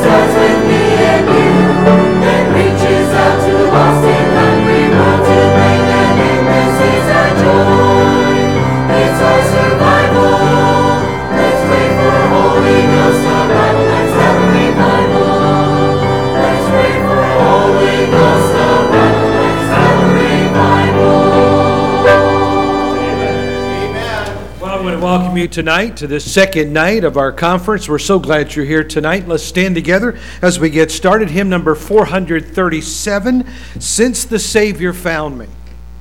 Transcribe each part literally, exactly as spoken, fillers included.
You tonight to the second night of our conference. We're so glad you're here tonight. Let's stand together as we get started. Hymn number four hundred thirty-seven, Since the Savior Found Me.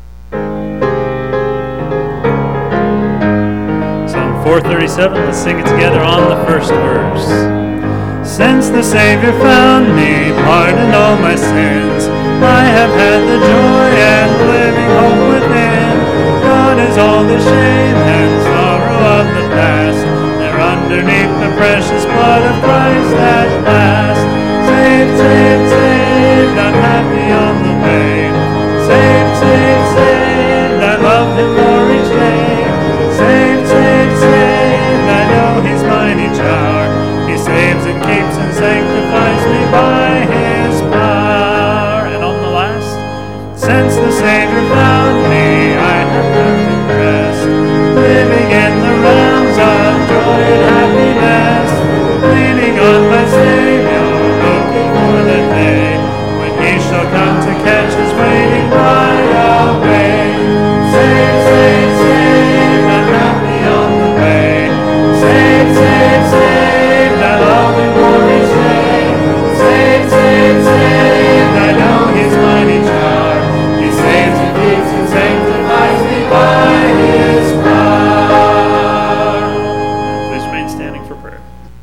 Psalm four thirty-seven, let's sing it together on the first verse. Since the Savior found me, pardoned all my sins, I have had the joy and living hope within. God is all the shame and sorrow of the past. They're underneath the precious blood of Christ at last. Saved, saved, saved, I'm happy on the way. Saved, saved, saved, I love Him more each day. Saved, saved, saved, I know He's mine each hour. He saves and keeps and sanctifies me by His power. And on the last, since the Savior found me, I have perfect rest, living in the realms of joy and happiness, leaning on my Savior, looking for the day when He shall come to catch His waiting bride away. Saved, saved, saved, I'm happy on the way. Saved, saved, saved, I love Him more each day. Saved, saved, saved, I know He's mine each hour. He saves and keeps and sanctifies me by His power. Please remain standing for prayer.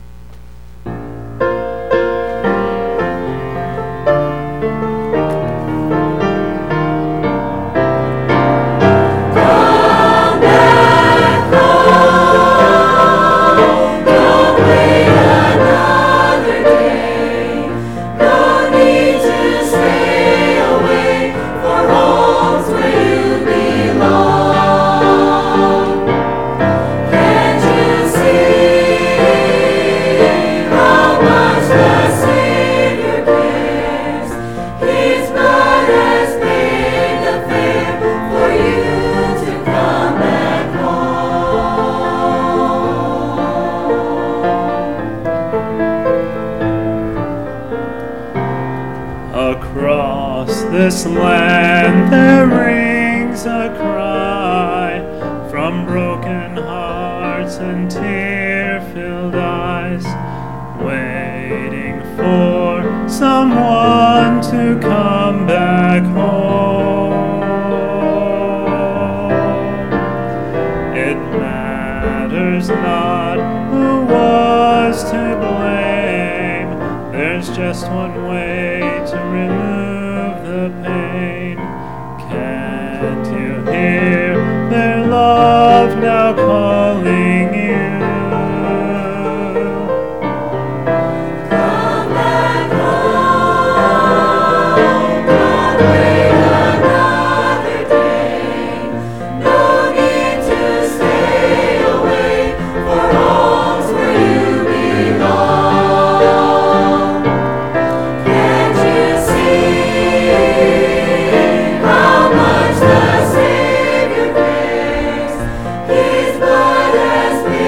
Across this land there rings a cry from broken hearts and tear-filled eyes, waiting for someone to come back home. It matters not who was to blame, there's just one way to remove the pain. Can't you hear their love now calling you? Come back home, don't wait another day. No need to stay away for homes where you belong. Can't you see how much the Savior cares? His blood has been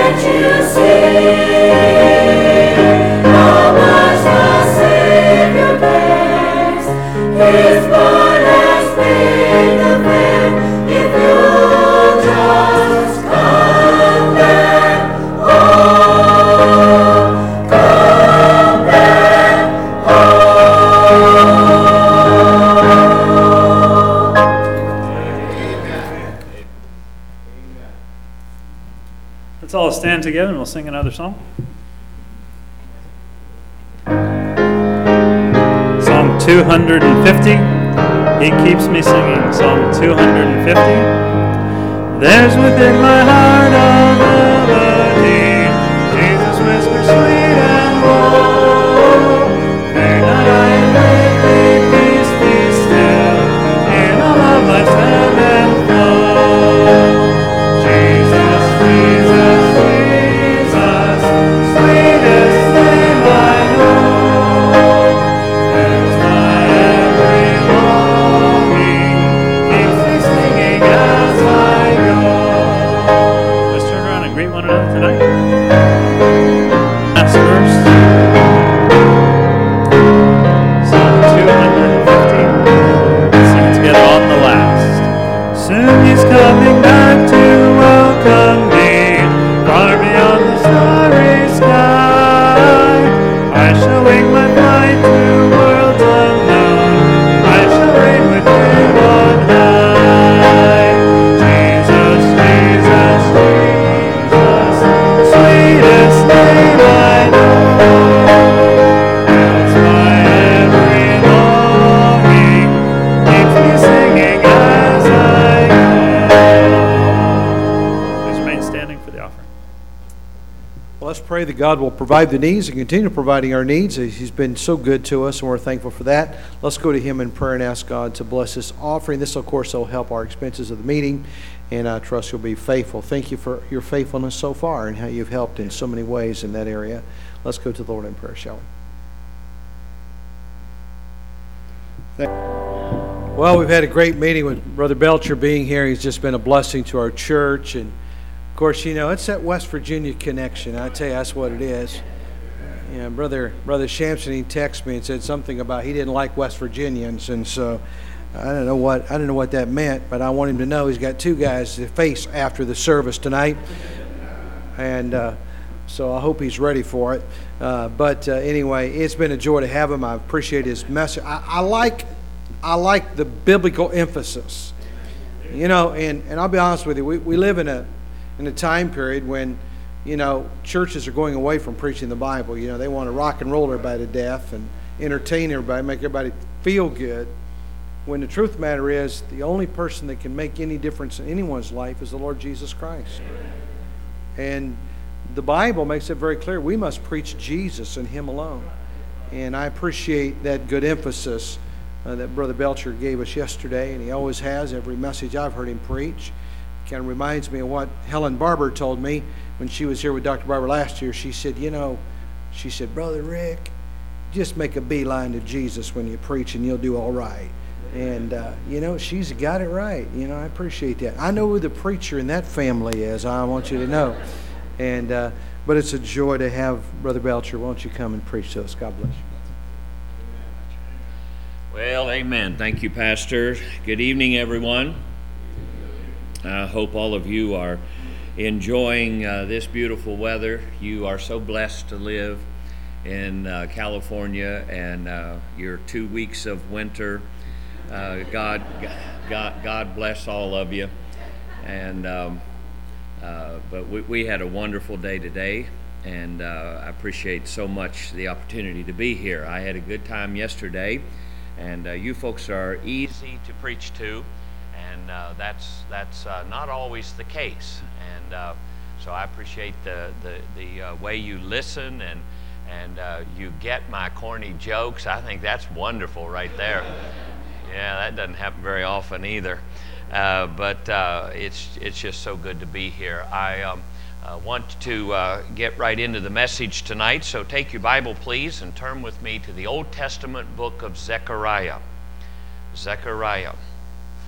Let's all stand together and we'll sing another song. Song two hundred fifty, He Keeps Me Singing. Song two hundred fifty. There's within my heart a melody, Jesus whispers sweet and low. Fear not, I am with thee, peace be still, in all of life's ebb and flow. Jesus, Jesus, Jesus, sweetest name I know. There's my every longing, keeps me singing as I go. Let's turn around and greet one another tonight. Last verse. Psalm two hundred fifty. Let's sing it together on the last. Soon he's coming back to welcome me, far beyond the starry sky. I shall wing my flight to worlds unknown, I shall reign with him on high. Jesus, Jesus, Jesus, sweetest name I know. Fills my every longing, keeps me singing as I go. Please remain standing for the offering. Well, let's pray that God will provide the needs and continue providing our needs. He's been so good to us, and we're thankful for that. Let's go to Him in prayer and ask God to bless this offering. This, of course, will help our expenses of the meeting, and I trust you'll be faithful. Thank you for your faithfulness so far and how you've helped in so many ways in that area. Let's go to the Lord in prayer, shall we? Well, we've had a great meeting with Brother Belcher being here. He's just been a blessing to our church. And, of course, you know, it's that West Virginia connection. I tell you, that's what it is. You know, Brother, Brother Shampson, he texted me and said something about he didn't like West Virginians. And so I don't know what I don't know what that meant, but I want him to know he's got two guys to face after the service tonight. And uh, so I hope he's ready for it. Uh, but uh, anyway, it's been a joy to have him. I appreciate his message. I, I like I like the biblical emphasis. You know, and, and I'll be honest with you, we, we live in a in a time period when, you know, churches are going away from preaching the Bible. You know, they want to rock and roll everybody to death and entertain everybody, make everybody feel good. When the truth of the matter is, the only person that can make any difference in anyone's life is the Lord Jesus Christ. And the Bible makes it very clear we must preach Jesus and Him alone. And I appreciate that good emphasis uh, that Brother Belcher gave us yesterday, and he always has every message I've heard him preach. Kind of reminds me of what Helen Barber told me when she was here with Doctor Barber last year. She said, you know, she said, Brother Rick, just make a beeline to Jesus when you preach and you'll do all right. And, uh, you know, she's got it right. You know, I appreciate that. I know who the preacher in that family is. I want you to know. And uh, but it's a joy to have Brother Belcher. Won't you come and preach to us? God bless you. Well, amen. Thank you, Pastor. Good evening, everyone. I hope all of you are enjoying uh, this beautiful weather. You are so blessed to live in uh, California, and uh, your two weeks of winter. Uh, God, God, God bless all of you. And um, uh, but we, we had a wonderful day today, and uh, I appreciate so much the opportunity to be here. I had a good time yesterday, and uh, you folks are easy to preach to. And uh, that's that's uh, not always the case, and uh, so I appreciate the the, the uh, way you listen and and uh, you get my corny jokes. I think that's wonderful right there. Yeah, that doesn't happen very often either, uh, but uh, it's it's just so good to be here. I um, uh, want to uh, get right into the message tonight. So take your Bible, please, and turn with me to the Old Testament book of Zechariah. Zechariah.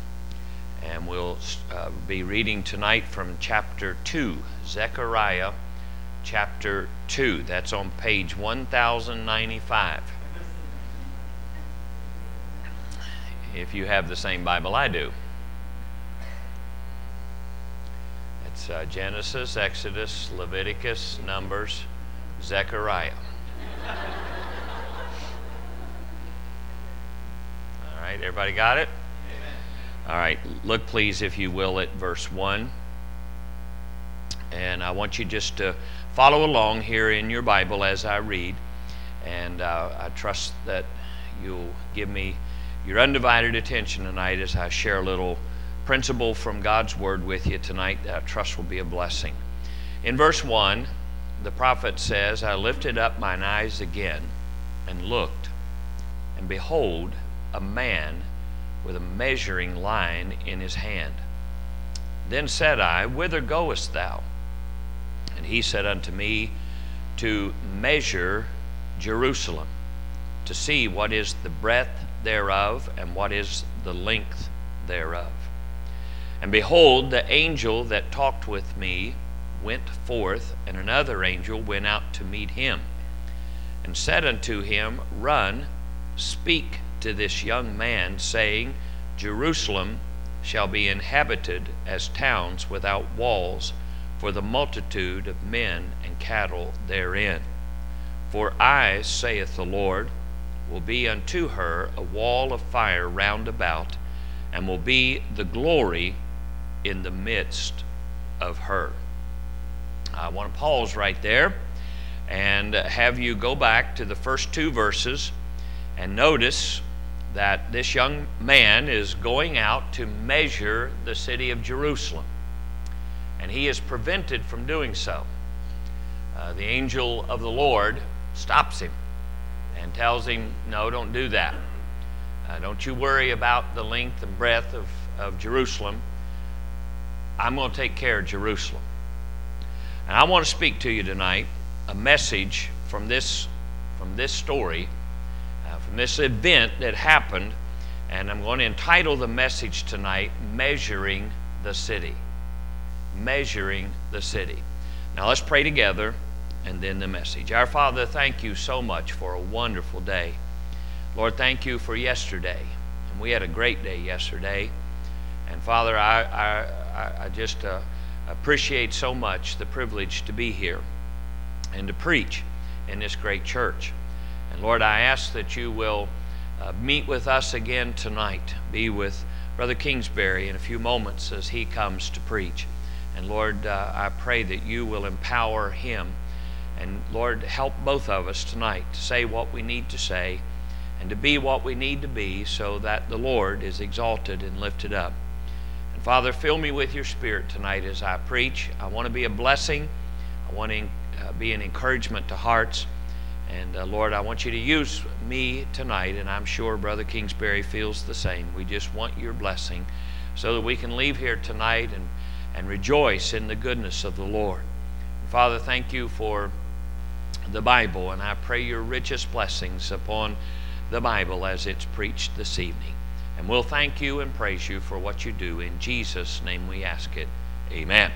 And we'll uh, be reading tonight from chapter two, Zechariah chapter two. That's on page one thousand ninety-five. If you have the same Bible I do. It's uh, Genesis, Exodus, Leviticus, Numbers, Zechariah. All right, everybody got it? All right, look please, if you will, at verse one. And I want you just to follow along here in your Bible as I read. And uh, I trust that you'll give me your undivided attention tonight as I share a little principle from God's Word with you tonight that I trust will be a blessing. In verse one, the prophet says, I lifted up mine eyes again and looked, and behold, a man with a measuring line in his hand. Then said I, Whither goest thou? And he said unto me, To measure Jerusalem, to see what is the breadth thereof, and what is the length thereof. And behold, the angel that talked with me went forth, and another angel went out to meet him, and said unto him, Run, speak to this young man, saying, Jerusalem shall be inhabited as towns without walls, for the multitude of men and cattle therein. For I, saith the Lord, will be unto her a wall of fire round about, and will be the glory in the midst of her. I want to pause right there and have you go back to the first two verses and notice that this young man is going out to measure the city of Jerusalem, and he is prevented from doing so. Uh, the angel of the Lord stops him and tells him, no, don't do that. Uh, don't you worry about the length and breadth of, of Jerusalem. I'm going to take care of Jerusalem. And I want to speak to you tonight a message from this, from this story, uh, from this event that happened, and I'm going to entitle the message tonight, Measuring the City. Measuring the City. Now let's pray together, and then the message. Our Father, thank you so much for a wonderful day. Lord, thank you for yesterday. And we had a great day yesterday. And Father, I, I, I just uh, appreciate so much the privilege to be here and to preach in this great church. And Lord, I ask that you will uh, meet with us again tonight. Be with Brother Kingsbury in a few moments as he comes to preach. And Lord, uh, I pray that you will empower him. And Lord, help both of us tonight to say what we need to say and to be what we need to be so that the Lord is exalted and lifted up. And Father, fill me with your Spirit tonight as I preach. I want to be a blessing. I want to uh, be an encouragement to hearts. And uh, Lord, I want you to use me tonight, and I'm sure Brother Kingsbury feels the same. We just want your blessing so that we can leave here tonight and, and rejoice in the goodness of the Lord. And Father, thank you for the Bible, and I pray your richest blessings upon the Bible as it's preached this evening. And we'll thank you and praise you for what you do. In Jesus' name we ask it. Amen.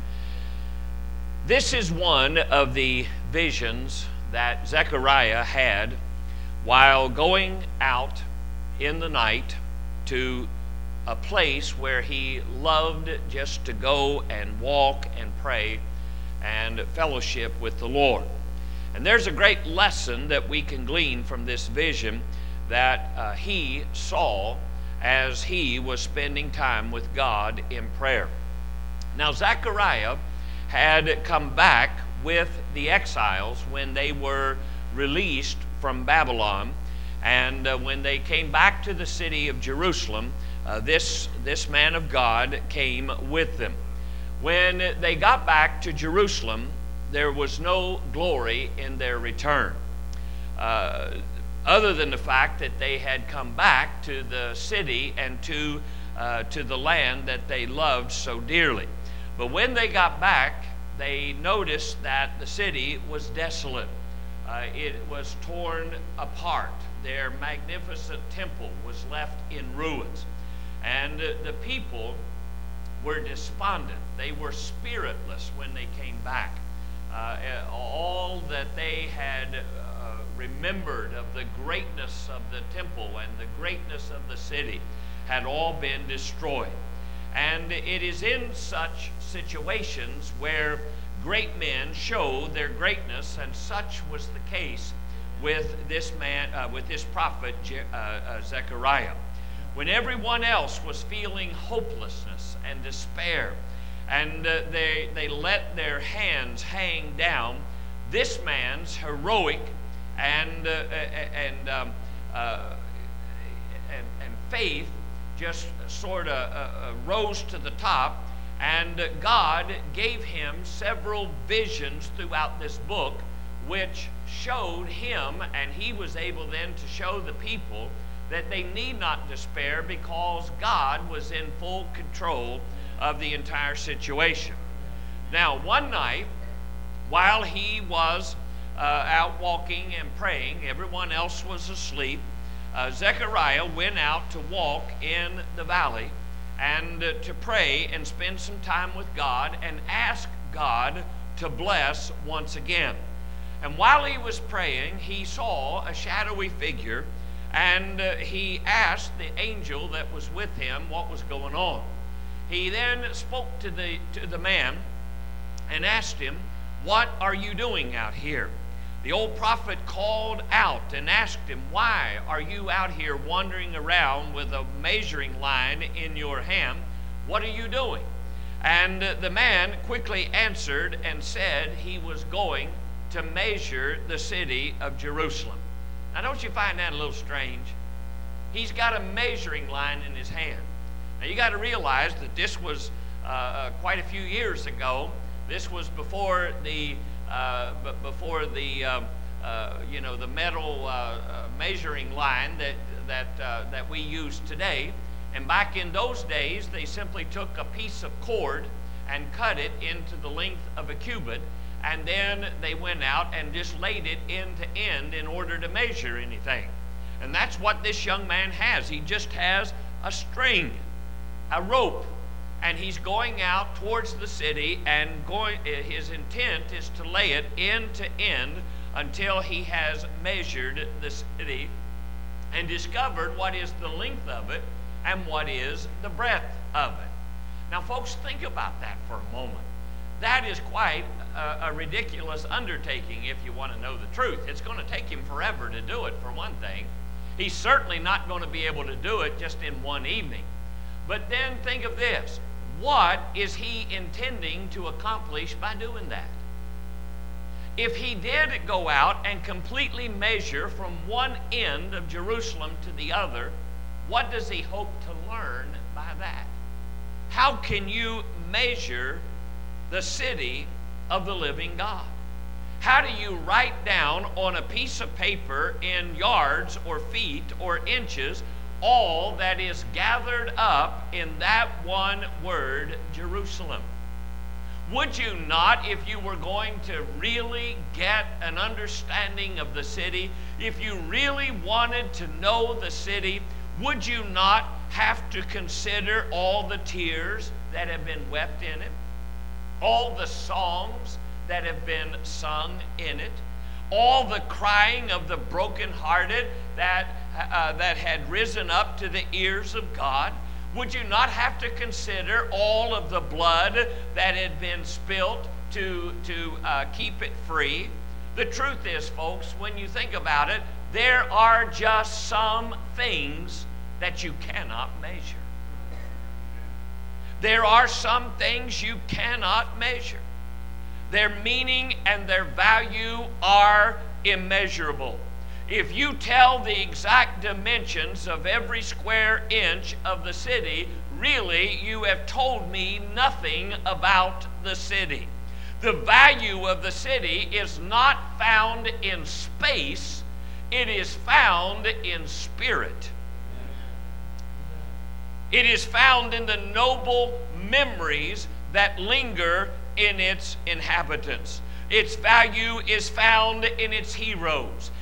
This is one of the visions that Zechariah had while going out in the night to a place where he loved just to go and walk and pray and fellowship with the Lord. And there's a great lesson that we can glean from this vision that uh, he saw as he was spending time with God in prayer. Now, Zechariah had come back with the exiles when they were released from Babylon. And uh, when they came back to the city of Jerusalem, uh, this, this man of God came with them. When they got back to Jerusalem, there was no glory in their return, uh, other than the fact that they had come back to the city and to, uh, to the land that they loved so dearly. But when they got back, they noticed that the city was desolate. Uh, it was torn apart. Their magnificent temple was left in ruins. And uh, the people were despondent. They were spiritless when they came back. Uh, all that they had uh, remembered of the greatness of the temple and the greatness of the city had all been destroyed. And it is in such situations where great men show their greatness, and such was the case with this man, uh, with this prophet Je- uh, uh, Zechariah. When everyone else was feeling hopelessness and despair, and uh, they they let their hands hang down, this man's heroic and uh, and, um, uh, and and faith just sort of uh, rose to the top, and God gave him several visions throughout this book which showed him, and he was able then to show the people that they need not despair because God was in full control of the entire situation. Now, one night, while he was uh, out walking and praying, everyone else was asleep, Uh, Zechariah went out to walk in the valley and uh, to pray and spend some time with God and ask God to bless once again. And while he was praying, he saw a shadowy figure, and uh, he asked the angel that was with him what was going on. He then spoke to the, to the man and asked him, "What are you doing out here?" The old prophet called out and asked him, "Why are you out here wandering around with a measuring line in your hand? What are you doing?" And the man quickly answered and said he was going to measure the city of Jerusalem. Now, don't you find that a little strange? He's got a measuring line in his hand. Now, you got to realize that this was uh, quite a few years ago. This was before the Uh, but before the uh, uh, you know the metal uh, uh, measuring line that that uh, that we use today. And back in those days, they simply took a piece of cord and cut it into the length of a cubit, and then they went out and just laid it end to end in order to measure anything. And that's what this young man has. He just has a string, a rope. And he's going out towards the city, and going, his intent is to lay it end to end until he has measured the city and discovered what is the length of it and what is the breadth of it. Now, folks, think about that for a moment. That is quite a, a ridiculous undertaking if you want to know the truth. It's going to take him forever to do it, for one thing. He's certainly not going to be able to do it just in one evening. But then think of this. What is he intending to accomplish by doing that? If he did go out and completely measure from one end of Jerusalem to the other, what does he hope to learn by that? How can you measure the city of the living God? How do you write down on a piece of paper in yards or feet or inches all that is gathered up in that one word, Jerusalem? Would you not, if you were going to really get an understanding of the city, if you really wanted to know the city, would you not have to consider all the tears that have been wept in it, all the songs that have been sung in it, all the crying of the brokenhearted that uh, that had risen up to the ears of God? Would you not have to consider all of the blood that had been spilt to to uh, keep it free? The truth is, folks, when you think about it, there are just some things that you cannot measure. There are some things you cannot measure. Their meaning and their value are immeasurable. If you tell the exact dimensions of every square inch of the city, really you have told me nothing about the city. The value of the city is not found in space, it is found in spirit. It is found in the noble memories that linger in its inhabitants. Its value is found in its heroes.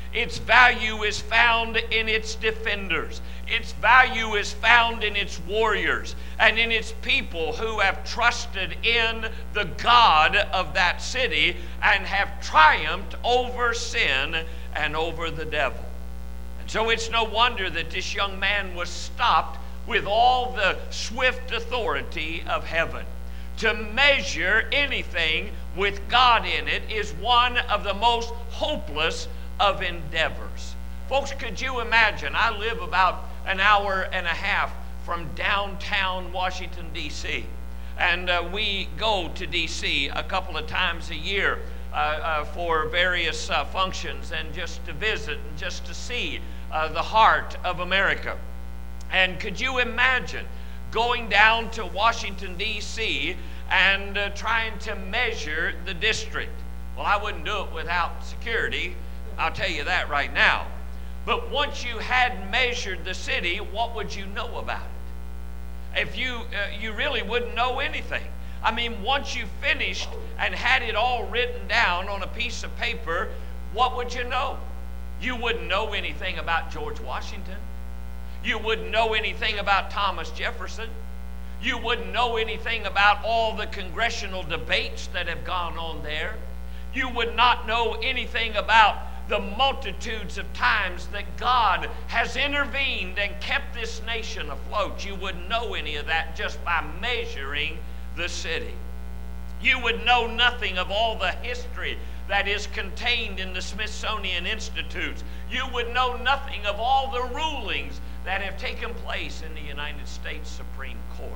Its value is found in its defenders. Its value is found in its warriors and in its people who have trusted in the God of that city and have triumphed over sin and over the devil. And so it's no wonder that this young man was stopped with all the swift authority of heaven. To measure anything with God in it is one of the most hopeless of endeavors. Folks, could you imagine? I live about an hour and a half from downtown Washington, D C And uh, we go to D C a couple of times a year uh, uh, for various uh, functions and just to visit and just to see uh, the heart of America. And could you imagine going down to Washington, D C and uh, trying to measure the district? Well, I wouldn't do it without security. I'll tell you that right now. But once you had measured the city, what would you know about it? If you, uh, you really wouldn't know anything. I mean, once you finished and had it all written down on a piece of paper, what would you know? You wouldn't know anything about George Washington. You wouldn't know anything about Thomas Jefferson. You wouldn't know anything about all the congressional debates that have gone on there. You would not know anything about the multitudes of times that God has intervened and kept this nation afloat. You wouldn't know any of that just by measuring the city. You would know nothing of all the history that is contained in the Smithsonian Institutes. You would know nothing of all the rulings that have taken place in the United States Supreme Court.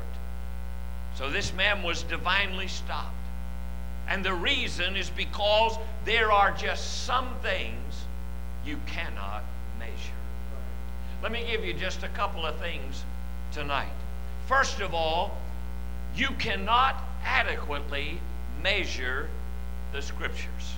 So this man was divinely stopped. And the reason is because there are just some things you cannot measure. Let me give you just a couple of things tonight. First of all, you cannot adequately measure the Scriptures.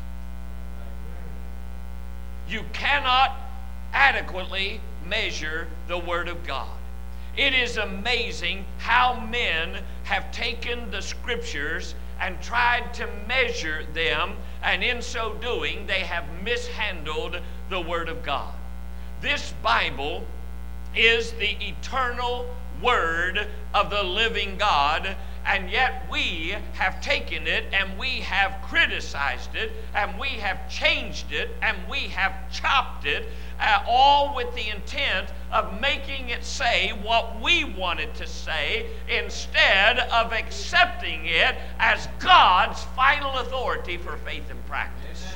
You cannot adequately measure the Word of God. It is amazing how men have taken the Scriptures and tried to measure them, and in so doing, they have mishandled the Word of God. This Bible is the eternal Word of the living God, and yet we have taken it and we have criticized it and we have changed it and we have chopped it, uh, all with the intent of making it say what we want it to say instead of accepting it as God's final authority for faith and practice.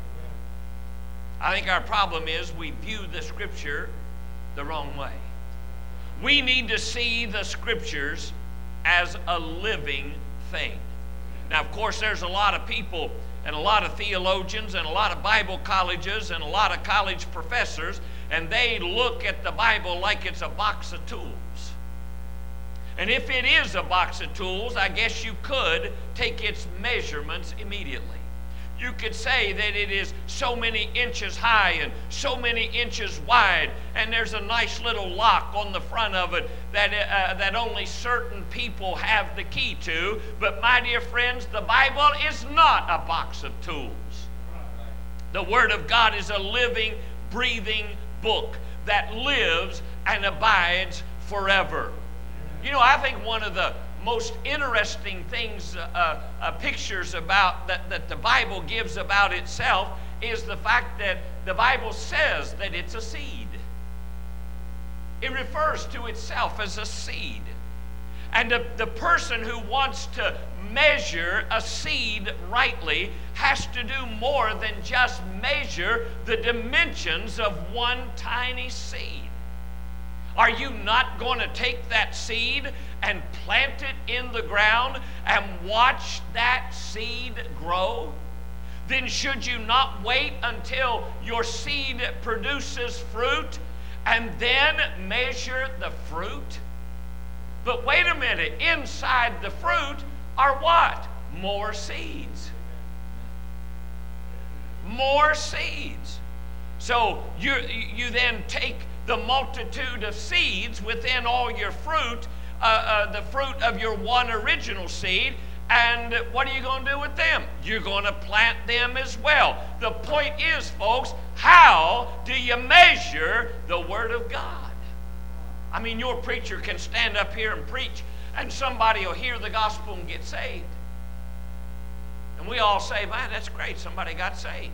I think our problem is we view the Scripture the wrong way. We need to see the Scriptures as a living thing. Now, of course, there's a lot of people and a lot of theologians and a lot of Bible colleges and a lot of college professors, and they look at the Bible like it's a box of tools. And if it is a box of tools, I guess you could take its measurements immediately. You could say that it is so many inches high and so many inches wide, and there's a nice little lock on the front of it that, uh, that only certain people have the key to. But my dear friends, the Bible is not a box of tools. The Word of God is a living, breathing book that lives and abides forever. You know, I think one of the most interesting things, uh, uh, pictures about that, that the Bible gives about itself is the fact that the Bible says that it's a seed. It refers to itself as a seed. And the, the person who wants to measure a seed rightly has to do more than just measure the dimensions of one tiny seed. Are you not going to take that seed and plant it in the ground and watch that seed grow? Then should you not wait until your seed produces fruit and then measure the fruit? But wait a minute, inside the fruit are what? More seeds. More seeds. So you, you then take the multitude of seeds within all your fruit, uh, uh, the fruit of your one original seed, and what are you going to do with them? You're going to plant them as well. The point is, folks, how do you measure the Word of God? I mean, your preacher can stand up here and preach, and somebody will hear the gospel and get saved. And we all say, man, that's great, somebody got saved.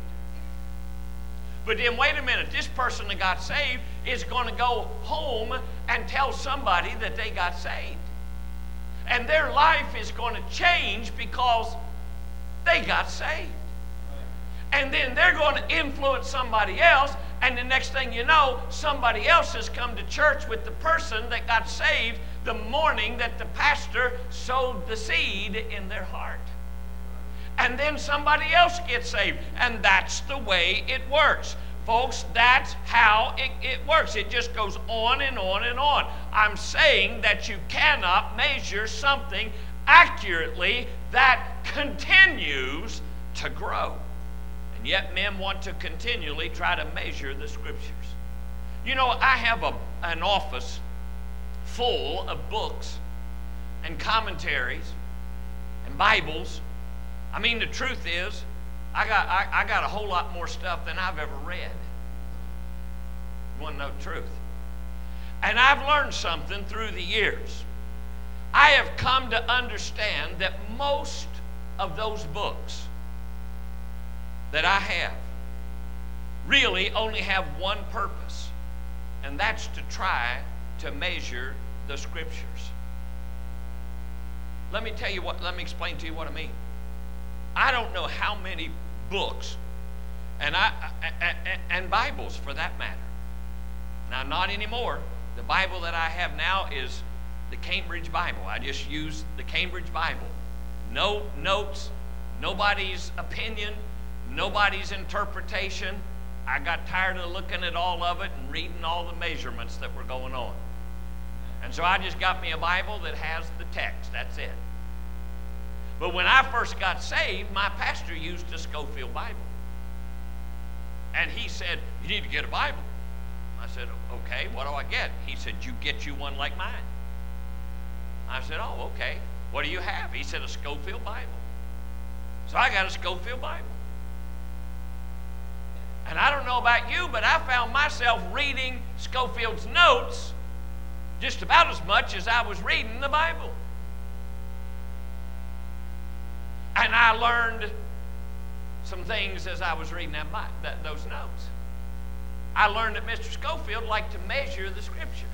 But then wait a minute, this person that got saved is going to go home and tell somebody that they got saved. And their life is going to change because they got saved. And then they're going to influence somebody else, and the next thing you know, somebody else has come to church with the person that got saved the morning that the pastor sowed the seed in their heart. And then somebody else gets saved. And that's the way it works. Folks, that's how it, it works. It just goes on and on and on. I'm saying that you cannot measure something accurately that continues to grow. And yet men want to continually try to measure the Scriptures. You know, I have a, an office full of books and commentaries and Bibles. I mean, the truth is, I got, I, I got a whole lot more stuff than I've ever read. You want to know the truth? And I've learned something through the years. I have come to understand that most of those books that I have really only have one purpose, and that's to try to measure the Scriptures. Let me tell you what, let me explain to you what I mean. I don't know how many books, and I, I, and Bibles for that matter. Now, not anymore. The Bible that I have now is the Cambridge Bible. I just use the Cambridge Bible. No notes, nobody's opinion, nobody's interpretation. I got tired of looking at all of it and reading all the measurements that were going on. And so I just got me a Bible that has the text. That's it. But when I first got saved, my pastor used a Scofield Bible. And he said, you need to get a Bible. I said, okay, what do I get? He said, you get you one like mine. I said, oh, okay. What do you have? He said, a Scofield Bible. So I got a Scofield Bible. And I don't know about you, but I found myself reading Scofield's notes just about as much as I was reading the Bible. And I learned some things as I was reading that, that, those notes. I learned that Mister Scofield liked to measure the Scriptures.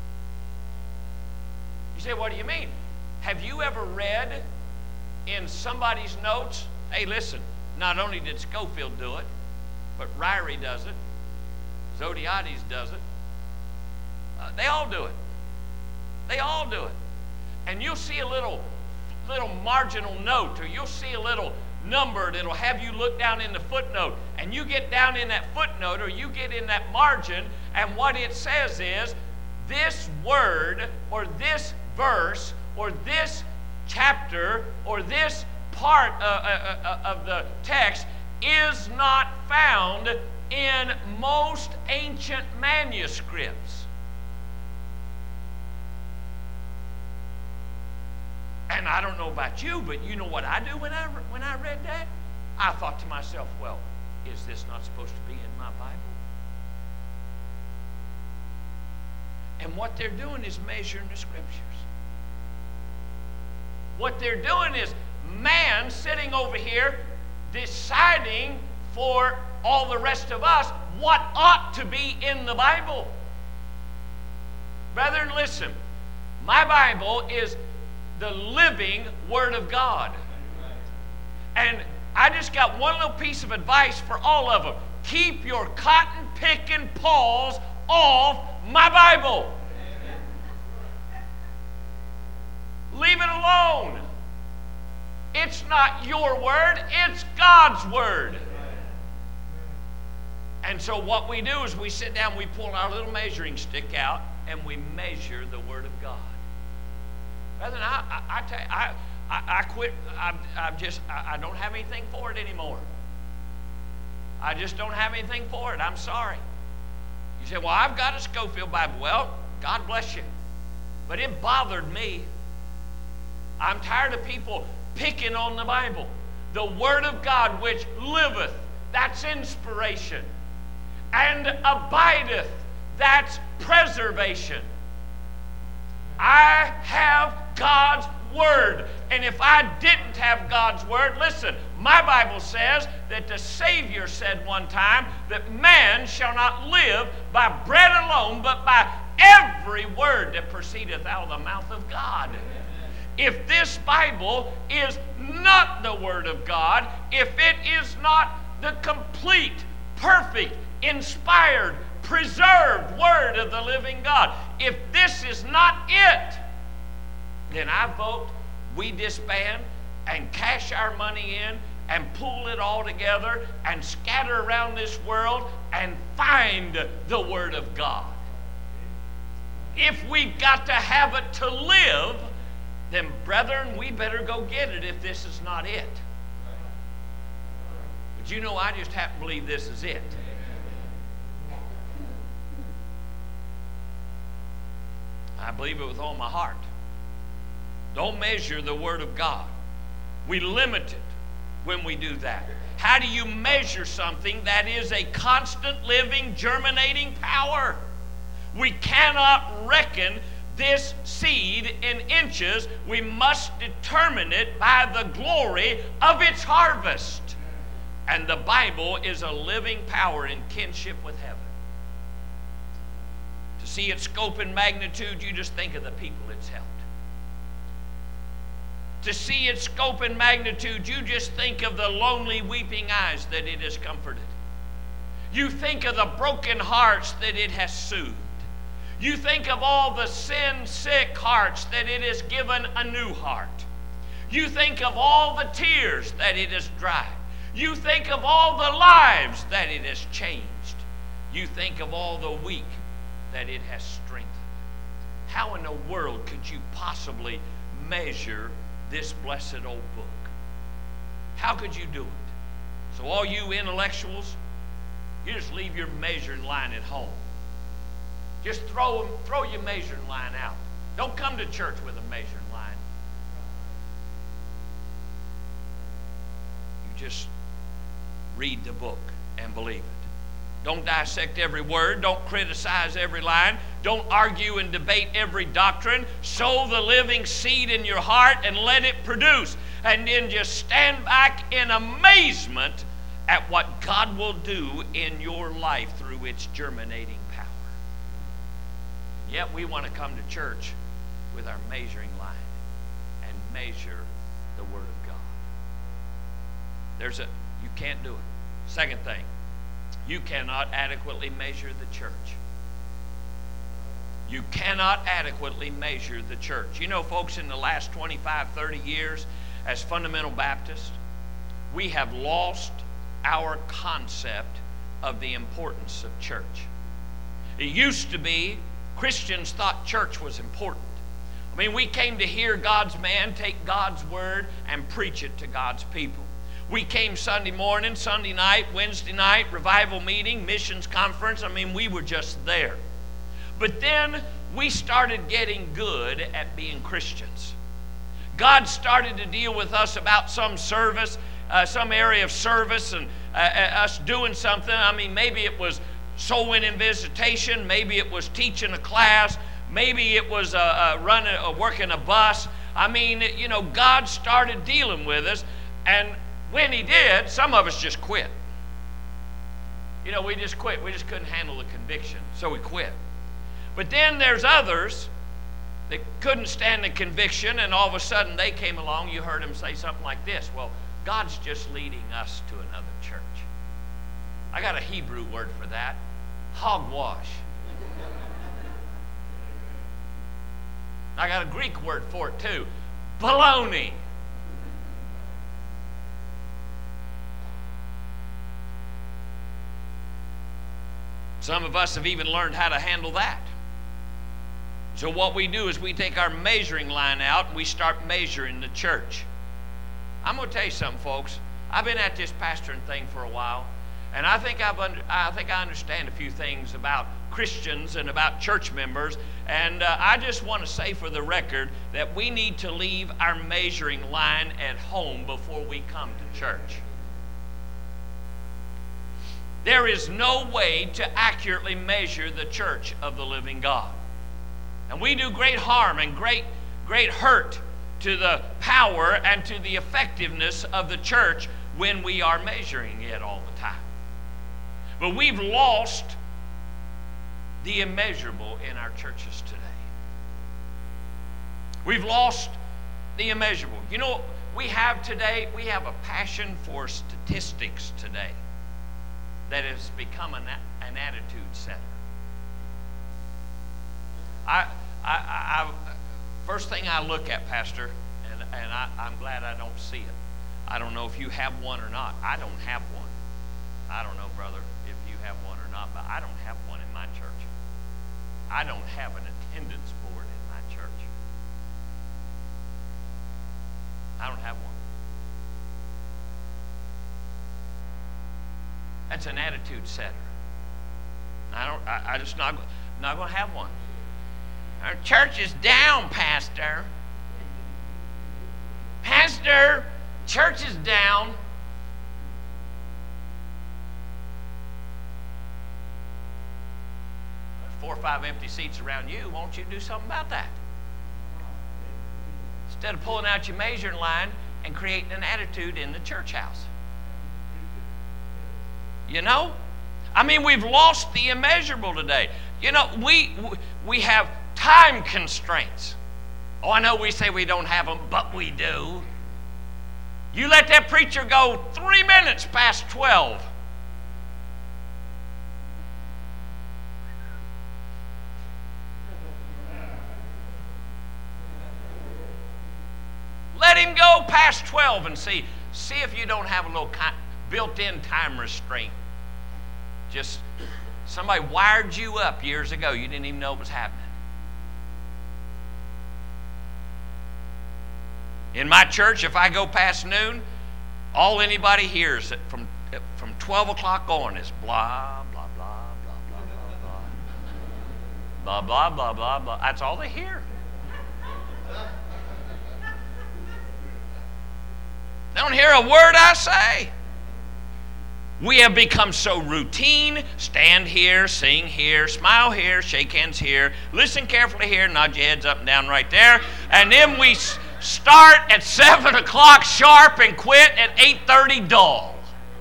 You say, what do you mean? Have you ever read in somebody's notes, hey, listen, not only did Scofield do it, but Ryrie does it, Zodhiates does it. Uh, they all do it. They all do it. And you'll see a little little marginal note, or you'll see a little number that'll have you look down in the footnote, and you get down in that footnote, or you get in that margin, and what it says is this word or this verse or this chapter or this part uh, uh, uh, of the text is not found in most ancient manuscripts. And I don't know about you, but you know what I do when I, when I read that? I thought to myself, well, is this not supposed to be in my Bible? And what they're doing is measuring the Scriptures. What they're doing is man sitting over here deciding for all the rest of us what ought to be in the Bible. Brethren, listen, my Bible is the living Word of God. And I just got one little piece of advice for all of them. Keep your cotton-picking paws off my Bible. Leave it alone. It's not your word, it's God's word. And so what we do is we sit down, we pull our little measuring stick out, and we measure the Word of God. Brethren, I, I, I, tell you, I, I, I quit. I, I just, I, I don't have anything for it anymore. I just don't have anything for it. I'm sorry. You say, well, I've got a Scofield Bible. Well, God bless you. But it bothered me. I'm tired of people picking on the Bible. The Word of God which liveth That's inspiration. And abideth, that's preservation. I have God's Word. And if I didn't have God's Word, listen, my Bible says that the Savior said one time that man shall not live by bread alone, but by every word that proceedeth out of the mouth of God. If this Bible is not the Word of God, if it is not the complete, perfect, inspired, preserved Word of the living God, if this is not it, then I vote we disband and cash our money in and pull it all together and scatter around this world and find the Word of God. If we've got to have it to live, then brethren, we better go get it if this is not it. But you know, I just happen to believe this is it. I believe it with all my heart. Don't measure the Word of God. We limit it when we do that. How do you measure something that is a constant, living, germinating power? We cannot reckon this seed in inches. We must determine it by the glory of its harvest. And the Bible is a living power in kinship with heaven. To see its scope and magnitude, you just think of the people it's helped. To see its scope and magnitude, you just think of the lonely, weeping eyes that it has comforted. You think of the broken hearts that it has soothed. You think of all the sin-sick hearts that it has given a new heart. You think of all the tears that it has dried. You think of all the lives that it has changed. You think of all the weak that it has strengthened. How in the world could you possibly measure this blessed old book? How could you do it? So all you intellectuals, you just leave your measuring line at home. Just throw, throw your measuring line out. Don't come to church with a measuring line. You just read the book and believe it. Don't dissect every word. Don't criticize every line. Don't argue and debate every doctrine. Sow the living seed in your heart and let it produce. And then just stand back in amazement at what God will do in your life through its germinating power. Yet we want to come to church with our measuring line and measure the Word of God. There's a, you can't do it. Second thing, you cannot adequately measure the church. You cannot adequately measure the church. You know, folks, in the last twenty-five, thirty years as fundamental Baptists, we have lost our concept of the importance of church. It used to be Christians thought church was important. I mean, we came to hear God's man take God's word and preach it to God's people. We came Sunday morning, Sunday night, Wednesday night, revival meeting, missions conference. I mean, we were just there. But then we started getting good at being Christians. God started to deal with us about some service, uh, some area of service, and uh, us doing something. I mean, maybe it was soul winning visitation, maybe it was teaching a class, maybe it was uh, uh, running, uh, working a bus. I mean, you know, God started dealing with us, and when He did, some of us just quit. You know, we just quit. We just couldn't handle the conviction, so we quit. But then there's others that couldn't stand the conviction, and all of a sudden they came along. You heard them say something like this: well, God's just leading us to another church. I got a Hebrew word for that: hogwash. I got a Greek word for it too: baloney. Some of us have even learned how to handle that. So what we do is we take our measuring line out and we start measuring the church. I'm going to tell you something, folks. I've been at this pastoring thing for a while, and I think I've under, I think I understand a few things about Christians and about church members, and uh, I just want to say for the record that we need to leave our measuring line at home before we come to church. There is no way to accurately measure the church of the living God. And we do great harm and great, great hurt to the power and to the effectiveness of the church when we are measuring it all the time. But we've lost the immeasurable in our churches today. We've lost the immeasurable. You know, we have today, we have a passion for statistics today that has become an, an attitude setter. I, I, I, first thing I look at, Pastor, and, and I, I'm glad I don't see it. I don't know if you have one or not. I don't have one. I don't know, brother, if you have one or not, but I don't have one in my church. I don't have an attendance board in my church. I don't have one. That's an attitude setter. I don't. I, I just not not going to have one. Our church is down, Pastor. Pastor, church is down. There's four or five empty seats around you. Won't you do something about that? Instead of pulling out your measuring line and creating an attitude in the church house. You know? I mean, we've lost the immeasurable today. You know, we we have time constraints. Oh, I know we say we don't have them, but we do. You let that preacher go three minutes past twelve. Let him go past twelve and see. See if you don't have a little built-in time restraint. Just somebody wired you up years ago. You didn't even know it was happening. In my church, if I go past noon, all anybody hears from from twelve o'clock on is blah, blah, blah, blah, blah, blah, blah, blah, blah, blah, blah. That's all they hear. They don't hear a word I say. We have become so routine. Stand here, sing here, smile here, shake hands here, listen carefully here, nod your heads up and down right there. And then we start at seven o'clock sharp and quit at eight thirty dull.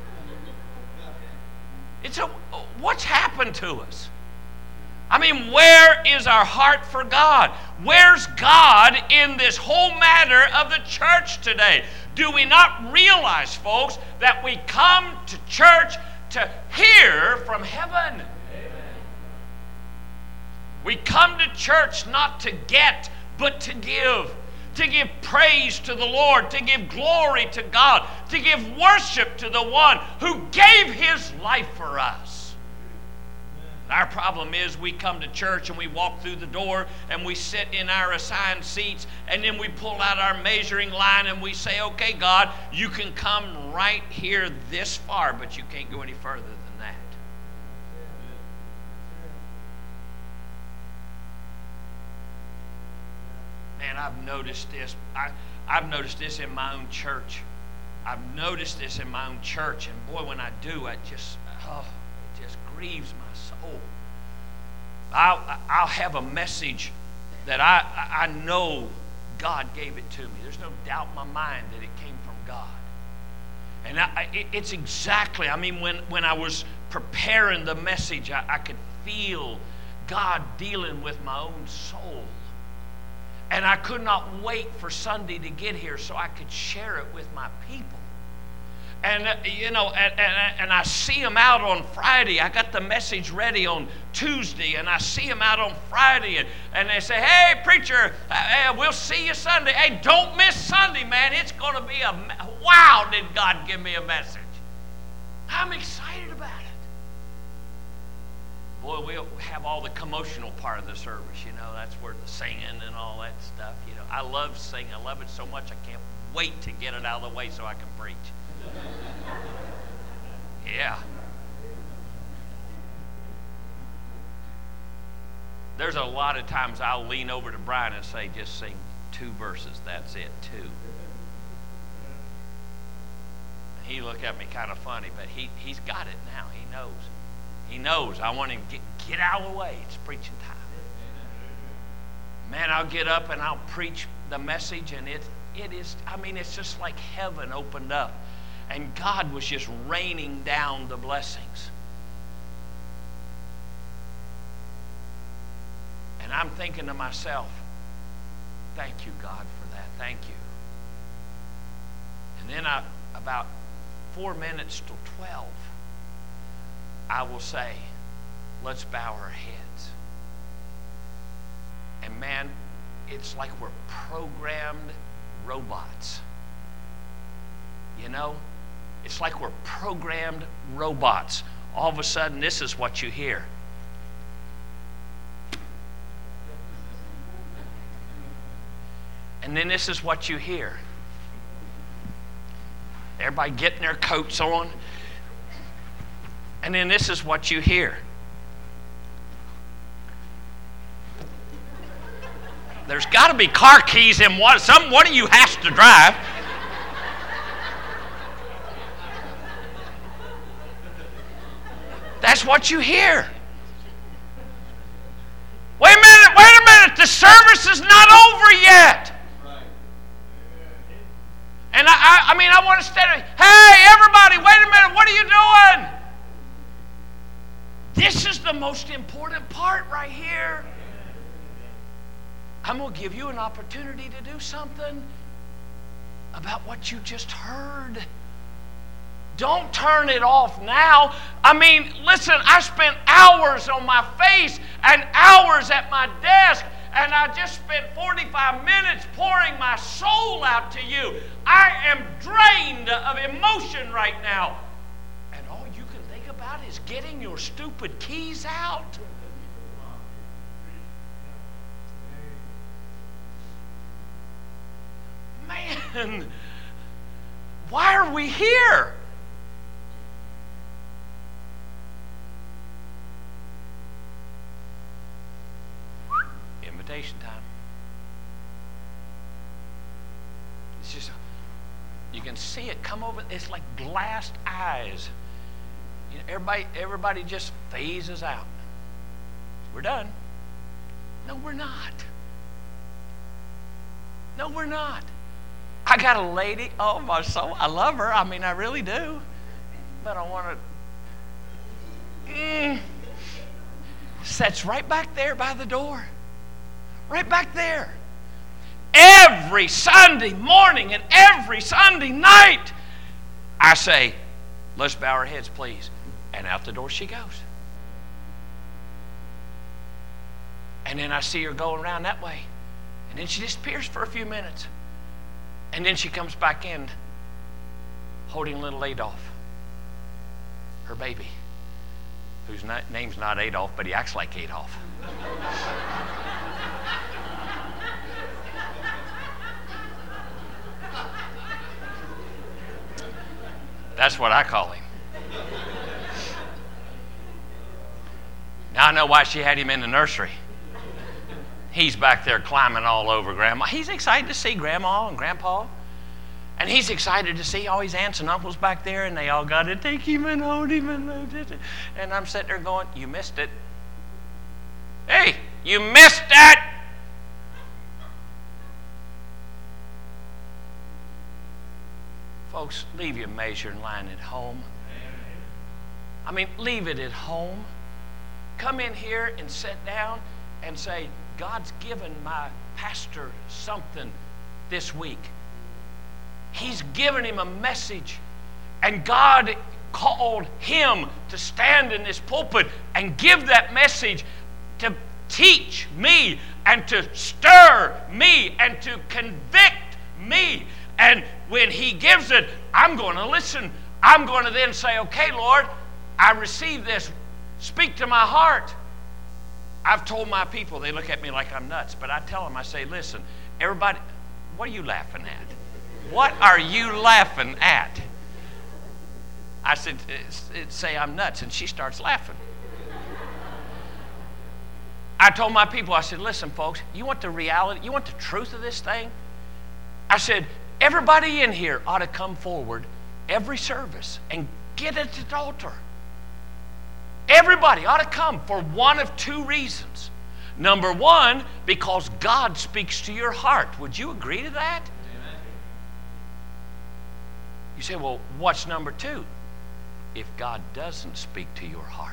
It's a, what's happened to us? I mean, where is our heart for God? Where's God in this whole matter of the church today? Do we not realize, folks, that we come to church to hear from heaven? Amen. We come to church not to get, but to give. To give praise to the Lord, to give glory to God, to give worship to the one who gave his life for us. Our problem is we come to church and we walk through the door and we sit in our assigned seats and then we pull out our measuring line and we say, okay, God, you can come right here this far, but you can't go any further than that. Man, I've noticed this. I, I've noticed this in my own church. I've noticed this in my own church, and boy, when I do, it just, oh, it just grieves my soul. I'll, I'll have a message that I, I know God gave it to me. There's no doubt in my mind that it came from God. And I, it, it's exactly, I mean, when, when I was preparing the message, I, I could feel God dealing with my own soul. And I could not wait for Sunday to get here so I could share it with my people. And, uh, you know, and, and, and I see them out on Friday. I got the message ready on Tuesday, and I see them out on Friday, and, and they say, hey, preacher, uh, we'll see you Sunday. Hey, don't miss Sunday, man. It's going to be a, wow, did God give me a message. I'm excited about it. Boy, we'll have all the commotional part of the service, you know. That's where the singing and all that stuff, you know. I love singing. I love it so much I can't wait to get it out of the way so I can preach. Yeah. There's a lot of times I'll lean over to Brian and say, just sing two verses. That's it, two. he looked at me kind of funny, but he, he's got it now. He knows. He knows. I want him to get, get out of the way. It's preaching time. Man, I'll get up and I'll preach the message, and it, it is, I mean, it's just like heaven opened up. And God was just raining down the blessings. And I'm thinking to myself, thank you, God, for that. Thank you. And then I, about four minutes till twelve, I will say, let's bow our heads. And man, it's like we're programmed robots. You know? It's like we're programmed robots. All of a sudden, this is what you hear. And then this is what you hear. Everybody getting their coats on. And then this is what you hear. There's got to be car keys in one. Some one of you has to drive. That's what you hear. Wait a minute, wait a minute. The service is not over yet. And I, I, I mean, I want to stand. Hey, everybody, wait a minute. What are you doing? This is the most important part right here. I'm going to give you an opportunity to do something about what you just heard. Don't turn it off now. I mean, listen, I spent hours on my face and hours at my desk, and I just spent forty-five minutes pouring my soul out to you. I am drained of emotion right now. And all you can think about is getting your stupid keys out. Man, why are we here? Invitation time. It's just, you can see it come over. It's like glassed eyes. You know, everybody, everybody just phases out. We're done. No, we're not. No, we're not. I got a lady, oh my soul, I love her. I mean, I really do. But I want to, mm, sits right back there by the door. Right back there. Every Sunday morning and every Sunday night, I say, let's bow our heads, please. And out the door she goes. And then I see her going around that way. And then she disappears for a few minutes. And then she comes back in holding little Adolph, her baby, whose name's not Adolph, but he acts like Adolph. That's what I call him. Now I know why she had him in the nursery. He's back there climbing all over Grandma. He's excited to see Grandma and Grandpa. And he's excited to see all his aunts and uncles back there, and they all got to take him and hold him. And, and I'm sitting there going, you missed it. Hey, you missed it. Folks, leave your measuring line at home. I mean, leave it at home. Come in here and sit down and say, God's given my pastor something this week. He's given him a message. And God called him to stand in this pulpit and give that message to teach me and to stir me and to convict me. And when he gives it, I'm going to listen. I'm going to then say, okay, Lord, I receive this. Speak to my heart. I've told my people, they look at me like I'm nuts, but I tell them, I say, listen, everybody, what are you laughing at? What are you laughing at? I said, say I'm nuts, and she starts laughing. I told my people, I said, listen, folks, you want the reality, you want the truth of this thing? I said, everybody in here ought to come forward every service and get at the altar. Everybody ought to come for one of two reasons. Number one, because God speaks to your heart. Would you agree to that? Amen. You say, well, what's number two? If God doesn't speak to your heart,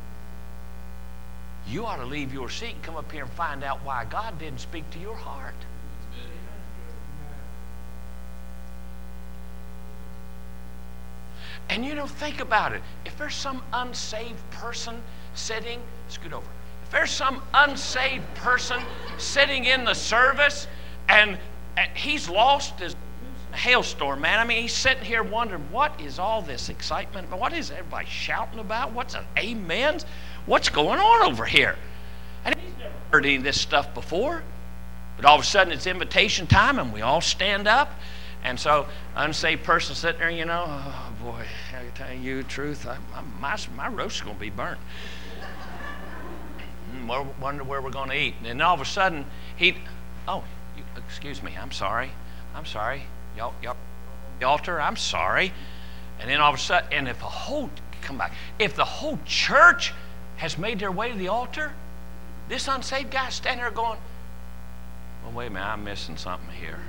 you ought to leave your seat and come up here and find out why God didn't speak to your heart. And you know, think about it. If there's some unsaved person sitting, scoot over. If there's some unsaved person sitting in the service and, and he's lost his hailstorm, man. I mean, he's sitting here wondering, what is all this excitement? What is everybody shouting about? What's an amen? What's going on over here? And he's never heard any of this stuff before. But all of a sudden it's invitation time and we all stand up. And so, unsaved person sitting there, you know, oh boy, I can tell you the truth, I, I, my, my roast's going to be burnt. I wonder where we're going to eat. And then all of a sudden, he, oh, you, excuse me, I'm sorry. I'm sorry. Y'all, y'all, the altar, I'm sorry. And then all of a sudden, and if a whole, come back, if the whole church has made their way to the altar, this unsaved guy standing there going, well, wait a minute, I'm missing something here.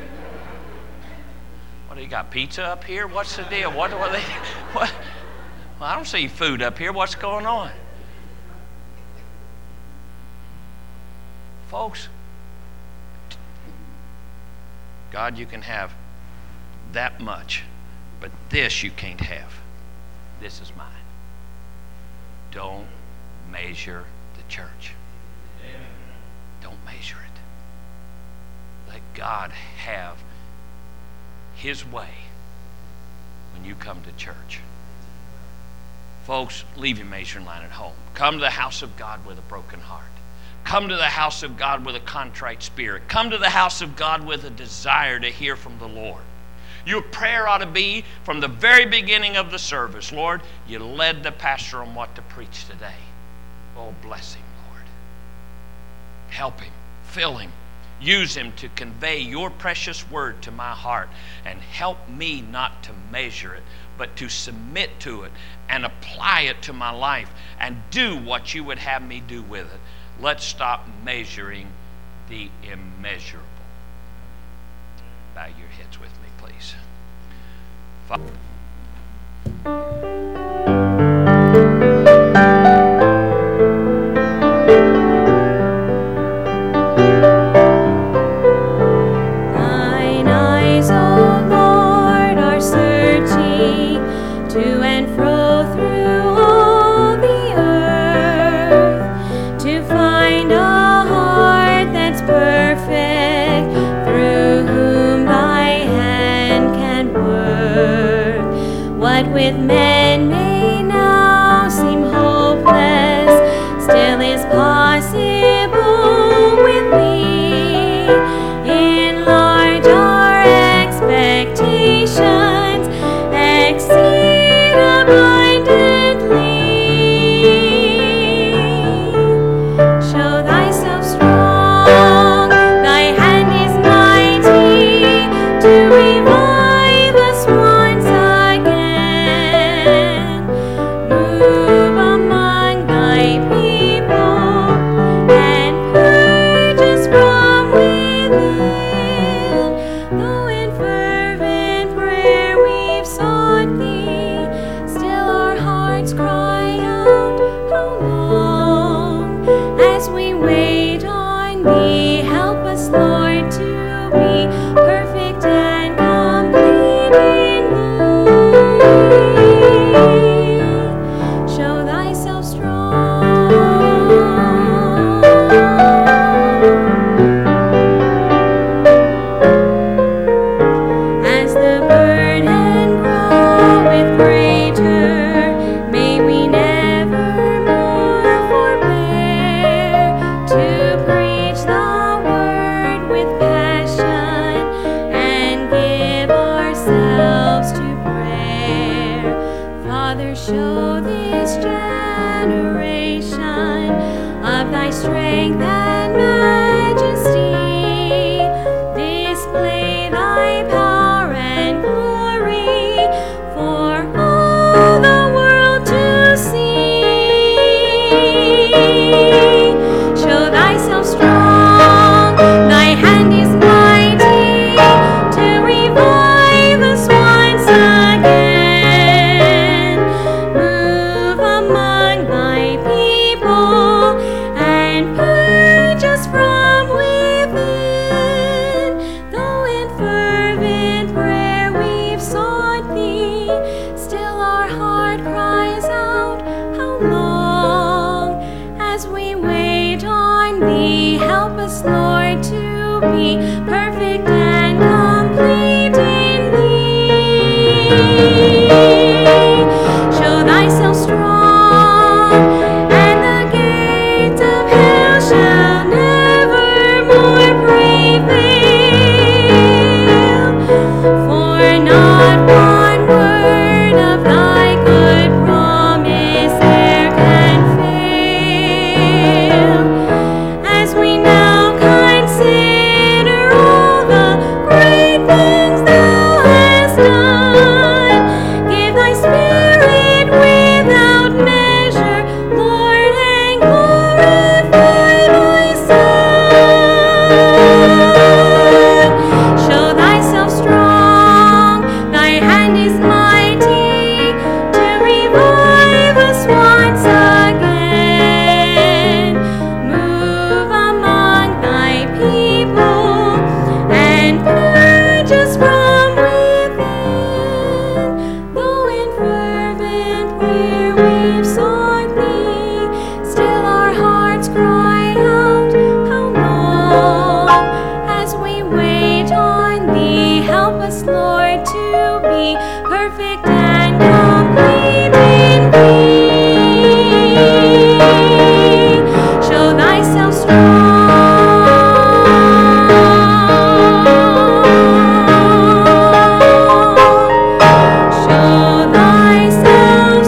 What, do you got pizza up here? What's the deal? What, what, they, what? Well, I don't see food up here. What's going on? Folks, God, you can have that much, but this you can't have. This is mine. Don't measure the church. Don't measure it. Let God have His way when you come to church. Folks, leave your measuring line at home. Come to the house of God with a broken heart. Come to the house of God with a contrite spirit. Come to the house of God with a desire to hear from the Lord. Your prayer ought to be from the very beginning of the service, Lord, you led the pastor on what to preach today. Oh, bless him, Lord. Help him. Fill him. Use him to convey your precious word to my heart, and help me not to measure it, but to submit to it and apply it to my life and do what you would have me do with it. Let's stop measuring the immeasurable. Bow your heads with me, please. Father. With men may now seem hopeless, still is possible with thee. Enlarge our expectations, exceed abundantly. Show thyself strong, thy hand is mighty to revive us once again. Move among thy people and purge us from within. Though in fervent prayer we've sought thee, still our hearts cry out, how long? As we wait on thee, help us, Lord, to be perfect and complete in thee. Show thyself strong. As the burden groweth greater, may we never more forbear to preach the word with passion and give ourselves to prayer. Father, show this generation of thy strength and majesty. Display thy power and glory long as we wait on thee. Help us, Lord, to be perfect and complete in thee. Show thyself strong, and the gates of hell shall never more prevail. For not one word of thy good promise e'er can fail. As we now consider all the great things thou hast done, give thy Spirit without measure, Lord, and glorify thy Son. Show thyself strong, thy hand is mighty to revive us once again. Move among thy people and purge us from within. Though in fervent prayer we've sought thee, still our hearts cry out, how long as we wait on thee. Help us, Lord, to be perfect and complete in thee. Show thyself strong. Show thyself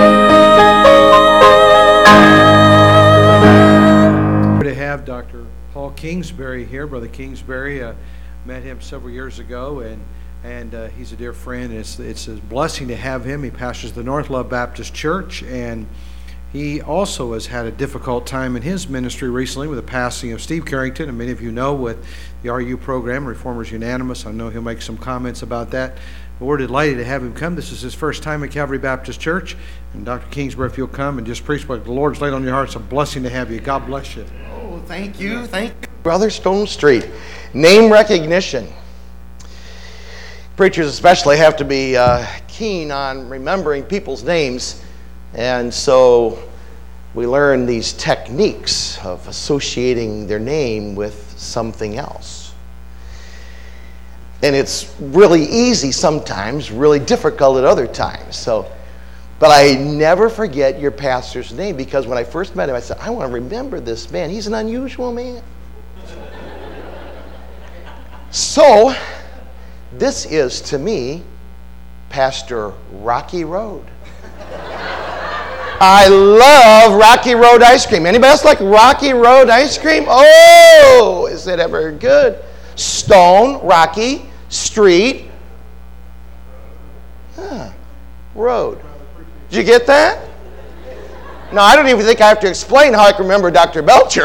strong. To have Doctor Paul Kingsbury here. Brother Kingsbury, uh, met him several years ago, and and uh, he's a dear friend. It's it's a blessing to have him. He pastors the North Love Baptist Church, and he also has had a difficult time in his ministry recently with the passing of Steve Carrington, and many of you know with the R U program, Reformers Unanimous. I know he'll make some comments about that. But we're delighted to have him come. This is his first time at Calvary Baptist Church, and Doctor Kingsbury, if you'll come and just preach what the Lord's laid on your heart, it's a blessing to have you. God bless you. Oh, thank you, thank you, Brother Stone Street. Name recognition. Preachers especially have to be uh, keen on remembering people's names, and so we learn these techniques of associating their name with something else. And it's really easy sometimes, really difficult at other times. So, but I never forget your pastor's name, because when I first met him, I said, I want to remember this man. He's an unusual man. So, this is, to me, Pastor Rocky Road. I love Rocky Road ice cream. Anybody else like Rocky Road ice cream? Oh, is it ever good? Stone, Rocky, Street, ah, Road. Did you get that? No, I don't even think I have to explain how I can remember Doctor Belcher.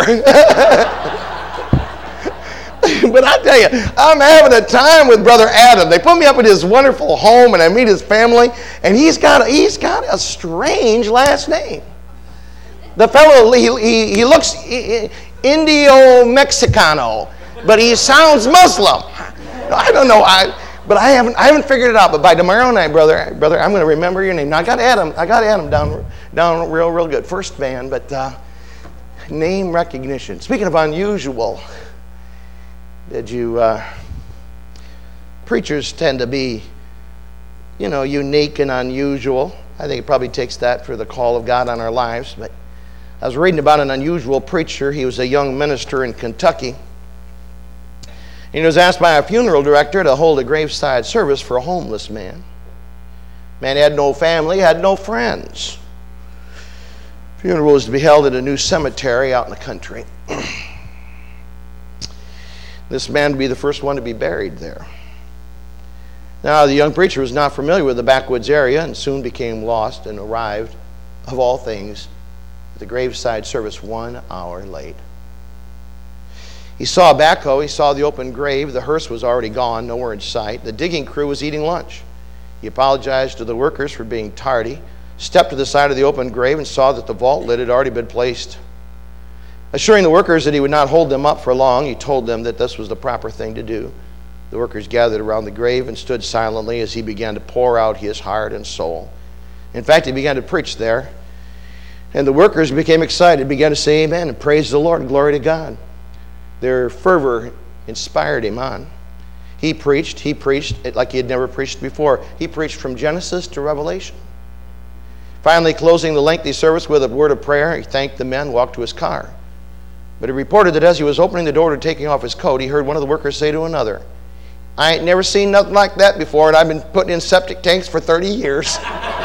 But I tell you, I'm having a time with Brother Adam. They put me up at his wonderful home, and I meet his family, and he's got a, he's got a strange last name. The fellow, he, he, he looks Indio-Mexicano, but he sounds Muslim. I don't know, I, but I haven't I haven't figured it out. But by tomorrow night, brother, brother, I'm going to remember your name. Now I got Adam, I got Adam down down real real good. First man, but uh, name recognition. Speaking of unusual. Did you, uh, preachers tend to be, you know, unique and unusual. I think it probably takes that for the call of God on our lives. But I was reading about an unusual preacher. He was a young minister in Kentucky. And he was asked by a funeral director to hold a graveside service for a homeless man. Man had no family, had no friends. The funeral was to be held at a new cemetery out in the country. This man would be the first one to be buried there. Now, the young preacher was not familiar with the backwoods area and soon became lost and arrived, of all things, at the graveside service one hour late. He saw a backhoe. He saw the open grave. The hearse was already gone, nowhere in sight. The digging crew was eating lunch. He apologized to the workers for being tardy, stepped to the side of the open grave, and saw that the vault lid had already been placed. Assuring the workers that he would not hold them up for long, he told them that this was the proper thing to do. The workers gathered around the grave and stood silently as he began to pour out his heart and soul. In fact, he began to preach there. And the workers became excited, began to say amen and praise the Lord and glory to God. Their fervor inspired him on. He preached, he preached like he had never preached before. He preached from Genesis to Revelation. Finally, closing the lengthy service with a word of prayer, he thanked the men, walked to his car. But he reported that as he was opening the door to taking off his coat, he heard one of the workers say to another, "I ain't never seen nothing like that before, and I've been putting in septic tanks for thirty years.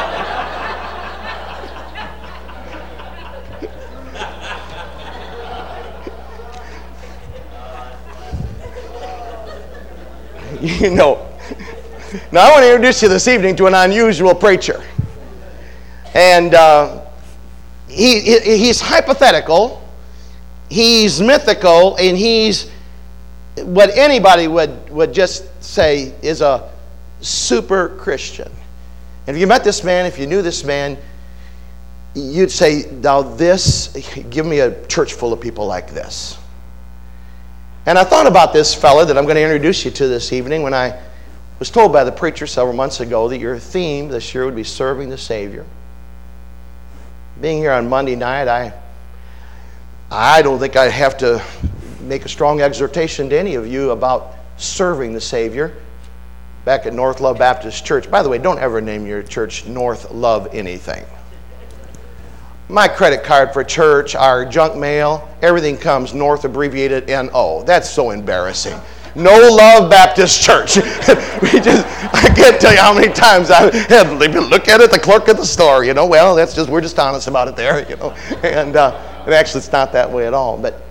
You know. Now I want to introduce you this evening to an unusual preacher. And uh, he, he he's hypothetical, he's mythical, and he's what anybody would, would just say is a super Christian. And if you met this man, if you knew this man, you'd say, now this, give me a church full of people like this. And I thought about this fella that I'm going to introduce you to this evening when I was told by the preacher several months ago that your theme this year would be serving the Savior. Being here on Monday night, I, I don't think I have to make a strong exhortation to any of you about serving the Savior back at North Love Baptist Church. By the way, don't ever name your church North Love anything. My credit card for church, our junk mail, everything comes North abbreviated N O. That's so embarrassing. No Love Baptist Church. we just, I can't tell you how many times I've had to look at it, the clerk at the store, you know, well, that's just, we're just honest about it there, you know. And uh, and actually it's not that way at all. But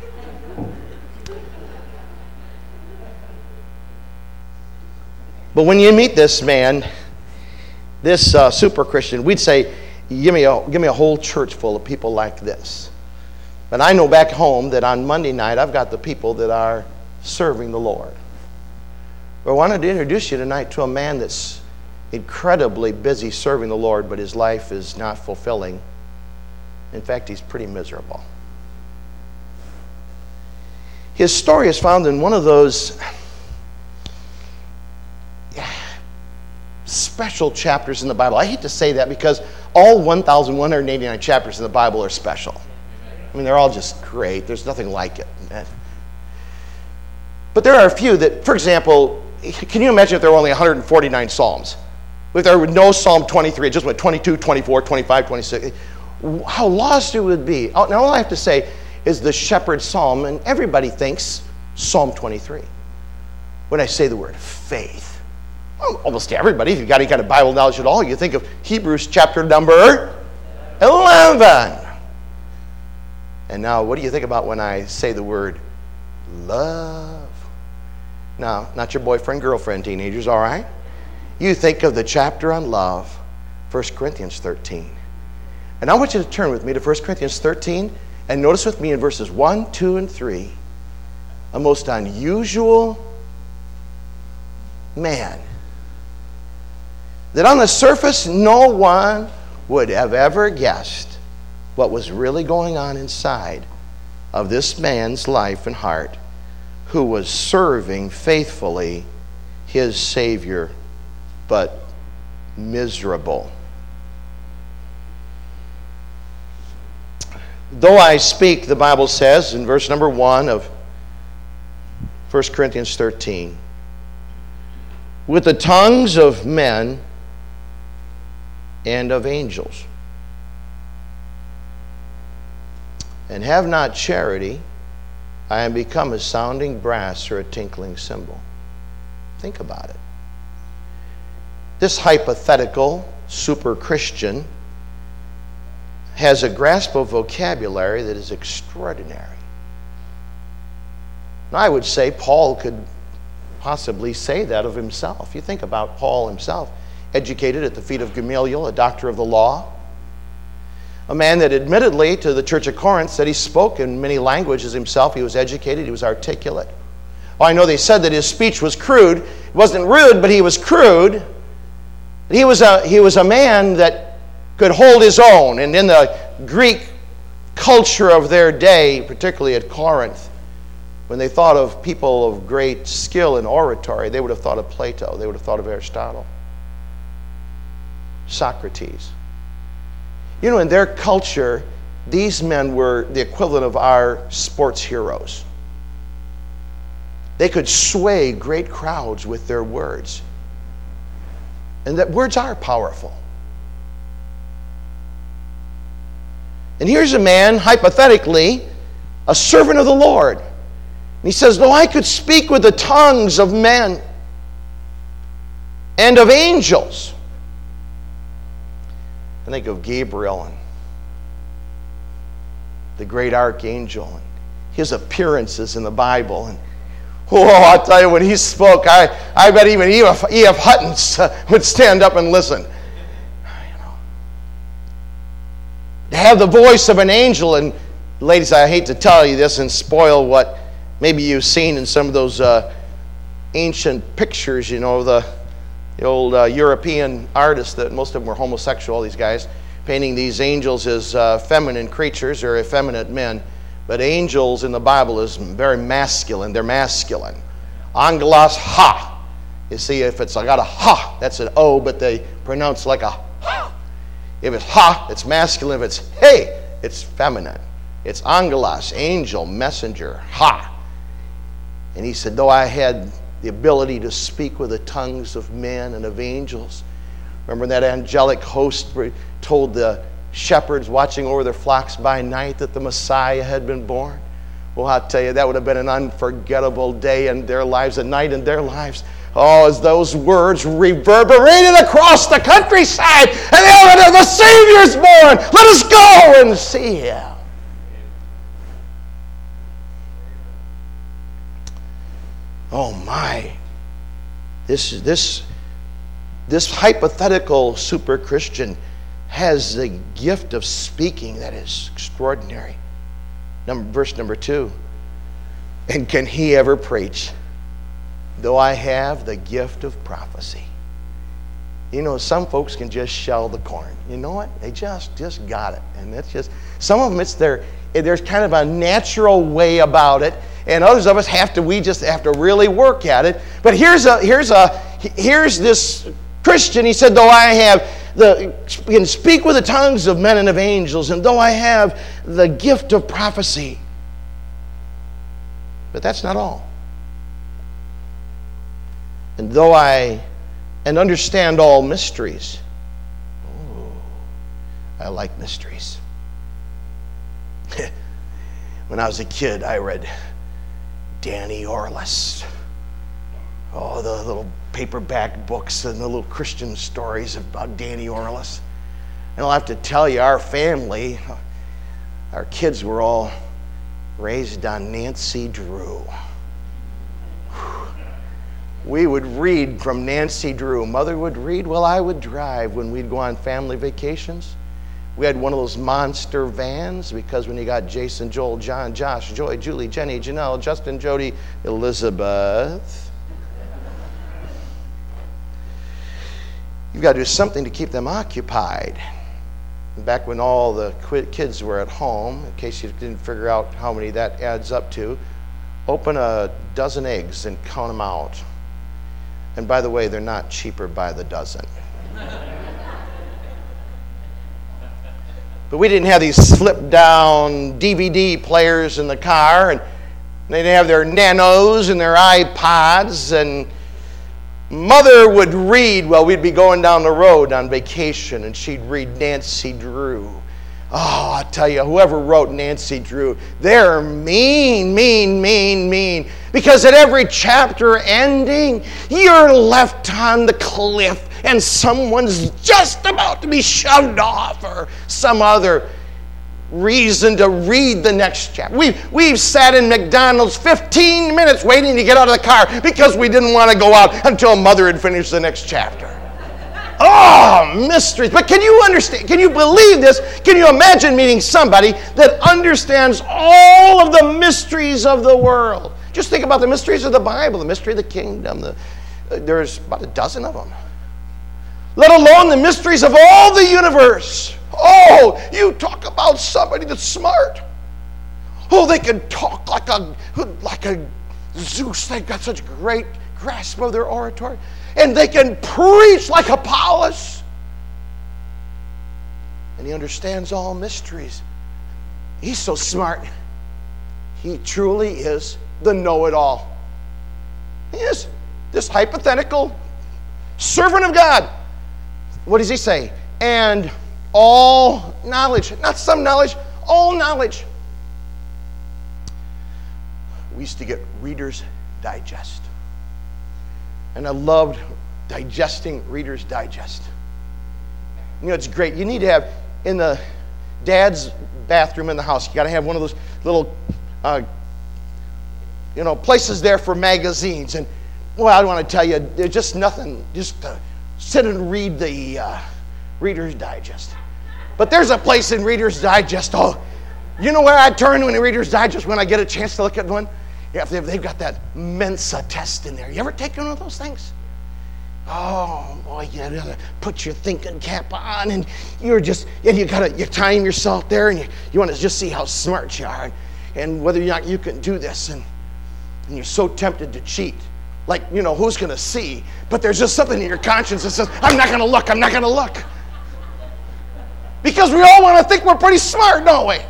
But when you meet this man, this uh, super Christian, we'd say, give me, a, give me a whole church full of people like this. But I know back home that on Monday night, I've got the people that are serving the Lord. But I wanted to introduce you tonight to a man that's incredibly busy serving the Lord, but his life is not fulfilling. In fact, he's pretty miserable. His story is found in one of those special chapters in the Bible. I hate to say that because all one thousand one hundred eighty-nine chapters in the Bible are special. I mean, they're all just great. There's nothing like it. But there are a few that, for example, can you imagine if there were only one hundred forty-nine Psalms? If there were no Psalm twenty-three, it just went twenty-two, twenty-four, twenty-five, twenty-six. How lost it would be. Now, all I have to say is the shepherd's psalm, and everybody thinks Psalm twenty-three. When I say the word faith, well, almost everybody, if you've got any kind of Bible knowledge at all, you think of Hebrews chapter number eleven. And now, what do you think about when I say the word love? Now, not your boyfriend, girlfriend, teenagers, all right? You think of the chapter on love, First Corinthians thirteen. And I want you to turn with me to First Corinthians thirteen and notice with me in verses one, two, and three a most unusual man that on the surface no one would have ever guessed what was really going on inside of this man's life and heart, who was serving faithfully his Savior, but miserable. Though I speak, the Bible says in verse number one of First Corinthians thirteen, with the tongues of men and of angels, and have not charity, I am become a sounding brass or a tinkling cymbal. Think about it. This hypothetical super Christian has a grasp of vocabulary that is extraordinary. Now, I would say Paul could possibly say that of himself. You think about Paul himself, educated at the feet of Gamaliel, a doctor of the law, a man that admittedly to the church of Corinth said he spoke in many languages himself. He was educated, he was articulate. Oh, I know they said that his speech was crude. It wasn't rude, but he was crude. He was a, he was a man that could hold his own. And in the Greek culture of their day, particularly at Corinth, when they thought of people of great skill in oratory, they would have thought of Plato. They would have thought of Aristotle. Socrates. You know, in their culture, these men were the equivalent of our sports heroes. They could sway great crowds with their words. And that words are powerful. And here's a man, hypothetically, a servant of the Lord. And he says, though I could speak with the tongues of men and of angels. I think of Gabriel and the great archangel and his appearances in the Bible. And oh, I'll tell you, when he spoke, I, I bet even E F, E F Huttons uh, would stand up and listen. You know. To have the voice of an angel, and ladies, I hate to tell you this and spoil what maybe you've seen in some of those uh, ancient pictures, you know, the, the old uh, European artists, that most of them were homosexual, these guys, painting these angels as uh, feminine creatures or effeminate men. But angels in the Bible is very masculine. They're masculine. Angelos ha. You see, if it's I got a ha, that's an O, but they pronounce like a ha. If it's ha, it's masculine. If it's hey, it's feminine. It's angelos, angel, messenger, ha. And he said, though I had the ability to speak with the tongues of men and of angels. Remember that angelic host told the shepherds watching over their flocks by night that the Messiah had been born? Well, I'll tell you, that would have been an unforgettable day in their lives, a night in their lives. Oh, as those words reverberated across the countryside, and they all went, the Savior's born! Let us go and see him. Oh my. This, this, this hypothetical super Christian has the gift of speaking that is extraordinary. Number, verse number two. And can he ever preach? Though I have the gift of prophecy. You know, some folks can just shell the corn. You know what? They just, just got it. And that's just, some of them, it's their, there's kind of a natural way about it. And others of us have to, we just have to really work at it. But here's a, here's a, here's this Christian. He said, though I have the, can speak with the tongues of men and of angels, and though I have the gift of prophecy. But that's not all. And though I, and understand all mysteries. Oh, I like mysteries. When I was a kid, I read Danny Orlis. Oh, the little paperback books and the little Christian stories about Danny Orlis. And I'll have to tell you, our family, our kids were all raised on Nancy Drew. We would read from Nancy Drew. Mother would read while I would drive when we'd go on family vacations. We had one of those monster vans because when you got Jason, Joel, John, Josh, Joy, Julie, Jenny, Janelle, Justin, Jody, Elizabeth. You've got to do something to keep them occupied. Back when all the kids were at home, in case you didn't figure out how many that adds up to, open a dozen eggs and count them out. And by the way, they're not cheaper by the dozen. But we didn't have these flip-down D V D players in the car, and they didn't have their nanos and their iPods, and Mother would read while we'd be going down the road on vacation, and she'd read Nancy Drew. Oh, I tell you, whoever wrote Nancy Drew, they're mean, mean, mean, mean. Because at every chapter ending, you're left on the cliff and someone's just about to be shoved off or some other reason to read the next chapter. We've, we've sat in McDonald's fifteen minutes waiting to get out of the car because we didn't want to go out until Mother had finished the next chapter. Oh, mysteries. But can you understand, can you believe this? Can you imagine meeting somebody that understands all of the mysteries of the world? Just think about the mysteries of the Bible, the mystery of the kingdom. The, uh, there's about a dozen of them. Let alone the mysteries of all the universe. Oh, you talk about somebody that's smart. Oh, they can talk like a, like a Zeus. They've got such great grasp of their oratory. And they can preach like Apollos. And and he understands all mysteries. He's so smart. He truly is the know-it-all. He is this hypothetical servant of God. What does he say? And all knowledge. Not some knowledge, all knowledge. We used to get Reader's Digest. And I loved digesting Reader's Digest. You know, it's great. You need to have, in the dad's bathroom in the house, you got to have one of those little, uh, you know, places there for magazines. And, well, I want to tell you, there's just nothing, just to sit and read the uh, Reader's Digest. But there's a place in Reader's Digest, oh, you know where I turn when in Reader's Digest when I get a chance to look at one? Yeah, they've got that Mensa test in there. You ever taken one of those things? Oh boy, you gotta put your thinking cap on, and you're just, and you gotta, you time yourself there, and you, you want to just see how smart you are, and whether or not you can do this, and, and you're so tempted to cheat. Like, you know, who's gonna see? But there's just something in your conscience that says, I'm not gonna look, I'm not gonna look. Because we all want to think we're pretty smart, don't we?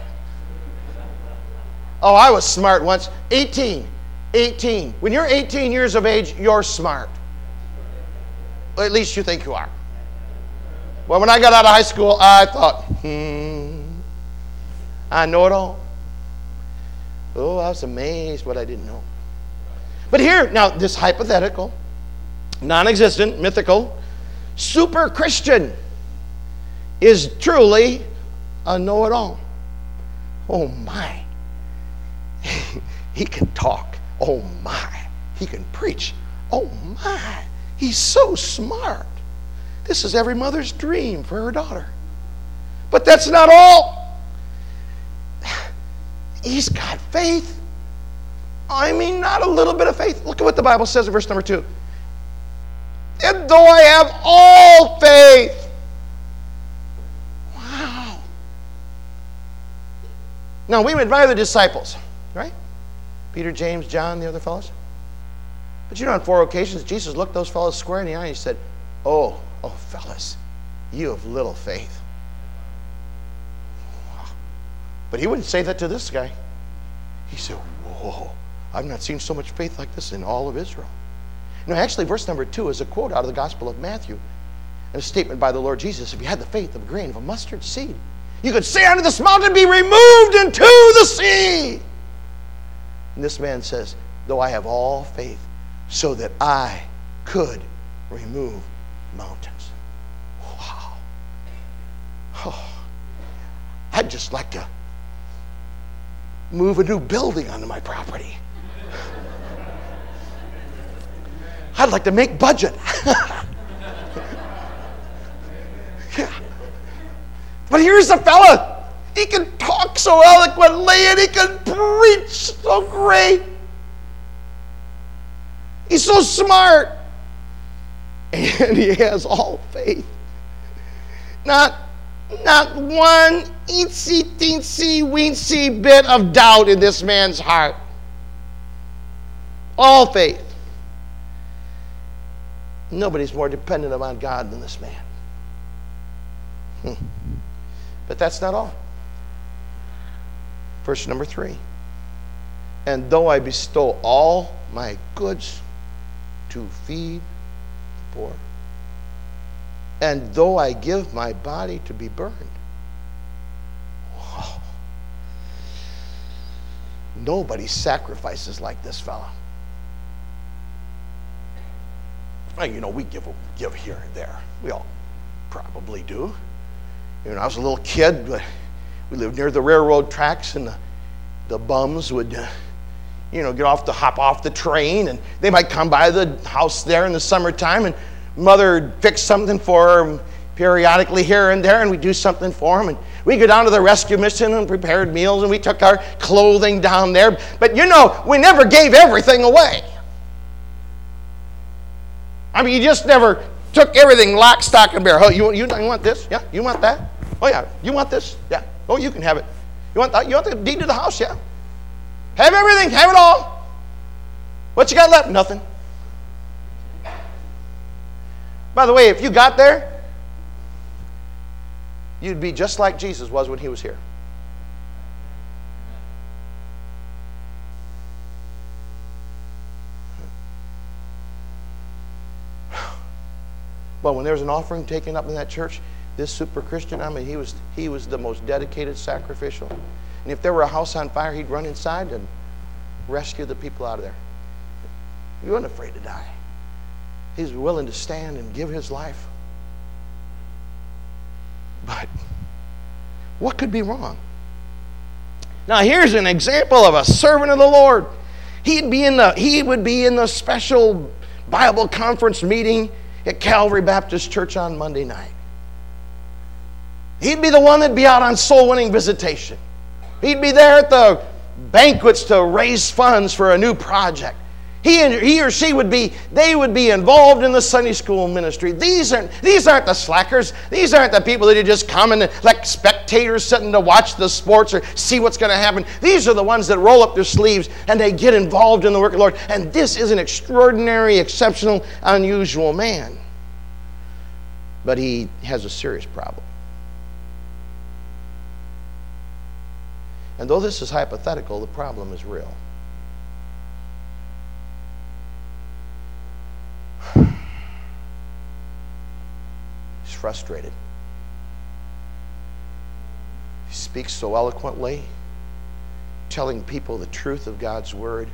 Oh, I was smart once. eighteen. eighteen. When you're eighteen years of age, you're smart. Or at least you think you are. Well, when I got out of high school, I thought, hmm, I know it all. Oh, I was amazed what I didn't know. But here, now, this hypothetical, non-existent, mythical, super Christian is truly a know-it-all. Oh, my. He can talk. Oh, my. He can preach. Oh, my. He's so smart. This is every mother's dream for her daughter. But that's not all. He's got faith. I mean, not a little bit of faith. Look at what the Bible says in verse number two. And though I have all faith. Wow. Now, we admire the disciples, right? Peter, James, John, the other fellows. But you know, on four occasions, Jesus looked those fellows square in the eye and he said, oh, oh, fellas, you have little faith. But he wouldn't say that to this guy. He said, whoa, I've not seen so much faith like this in all of Israel. No, actually, verse number two is a quote out of the Gospel of Matthew, and a statement by the Lord Jesus. If you had the faith of a grain of a mustard seed, you could say unto this mountain, be removed into the sea. And this man says, though I have all faith, so that I could remove mountains. Wow. Oh, I'd just like to move a new building onto my property. I'd like to make budget. Yeah. But here's a fella. He can talk so eloquently and he can preach so great. He's so smart. And he has all faith. Not, not one eensy teensy weensy bit of doubt in this man's heart. All faith. Nobody's more dependent upon God than this man. Hmm. But that's not all. Verse number three. And though I bestow all my goods to feed the poor, and though I give my body to be burned. Whoa. Nobody sacrifices like this fella. Well, you know, we give give here and there. We all probably do. You know, I was a little kid, but we lived near the railroad tracks, and the, the bums would, uh, you know, get off the hop off the train, and they might come by the house there in the summertime, and mother would fix something for them periodically here and there, and we'd do something for them, and we go down to the rescue mission and prepared meals, and we took our clothing down there. But you know, we never gave everything away. I mean, you just never took everything lock, stock, and barrel. Oh, you, you, you want this? Yeah. You want that? Oh, yeah. You want this? Yeah. Oh, you can have it. You want that? You want the deed to the house? Yeah. Have everything. Have it all. What you got left? Nothing. By the way, if you got there, you'd be just like Jesus was when he was here. Well, when there was an offering taken up in that church, this super Christian, I mean, he was he was the most dedicated, sacrificial. And if there were a house on fire, he'd run inside and rescue the people out of there. He wasn't afraid to die. He was willing to stand and give his life. But what could be wrong? Now here's an example of a servant of the Lord. He'd be in the he would be in the special Bible conference meeting at Calvary Baptist Church on Monday night. He'd be the one that'd be out on soul-winning visitation. He'd be there at the banquets to raise funds for a new project. He, and, he or she would be, they would be involved in the Sunday school ministry. These aren't, these aren't the slackers. These aren't the people that just come and like spectators sitting to watch the sports or see what's going to happen. These are the ones that roll up their sleeves and they get involved in the work of the Lord. And this is an extraordinary, exceptional, unusual man. But he has a serious problem. And though this is hypothetical, the problem is real. He's frustrated. He speaks so eloquently, telling people the truth of God's word.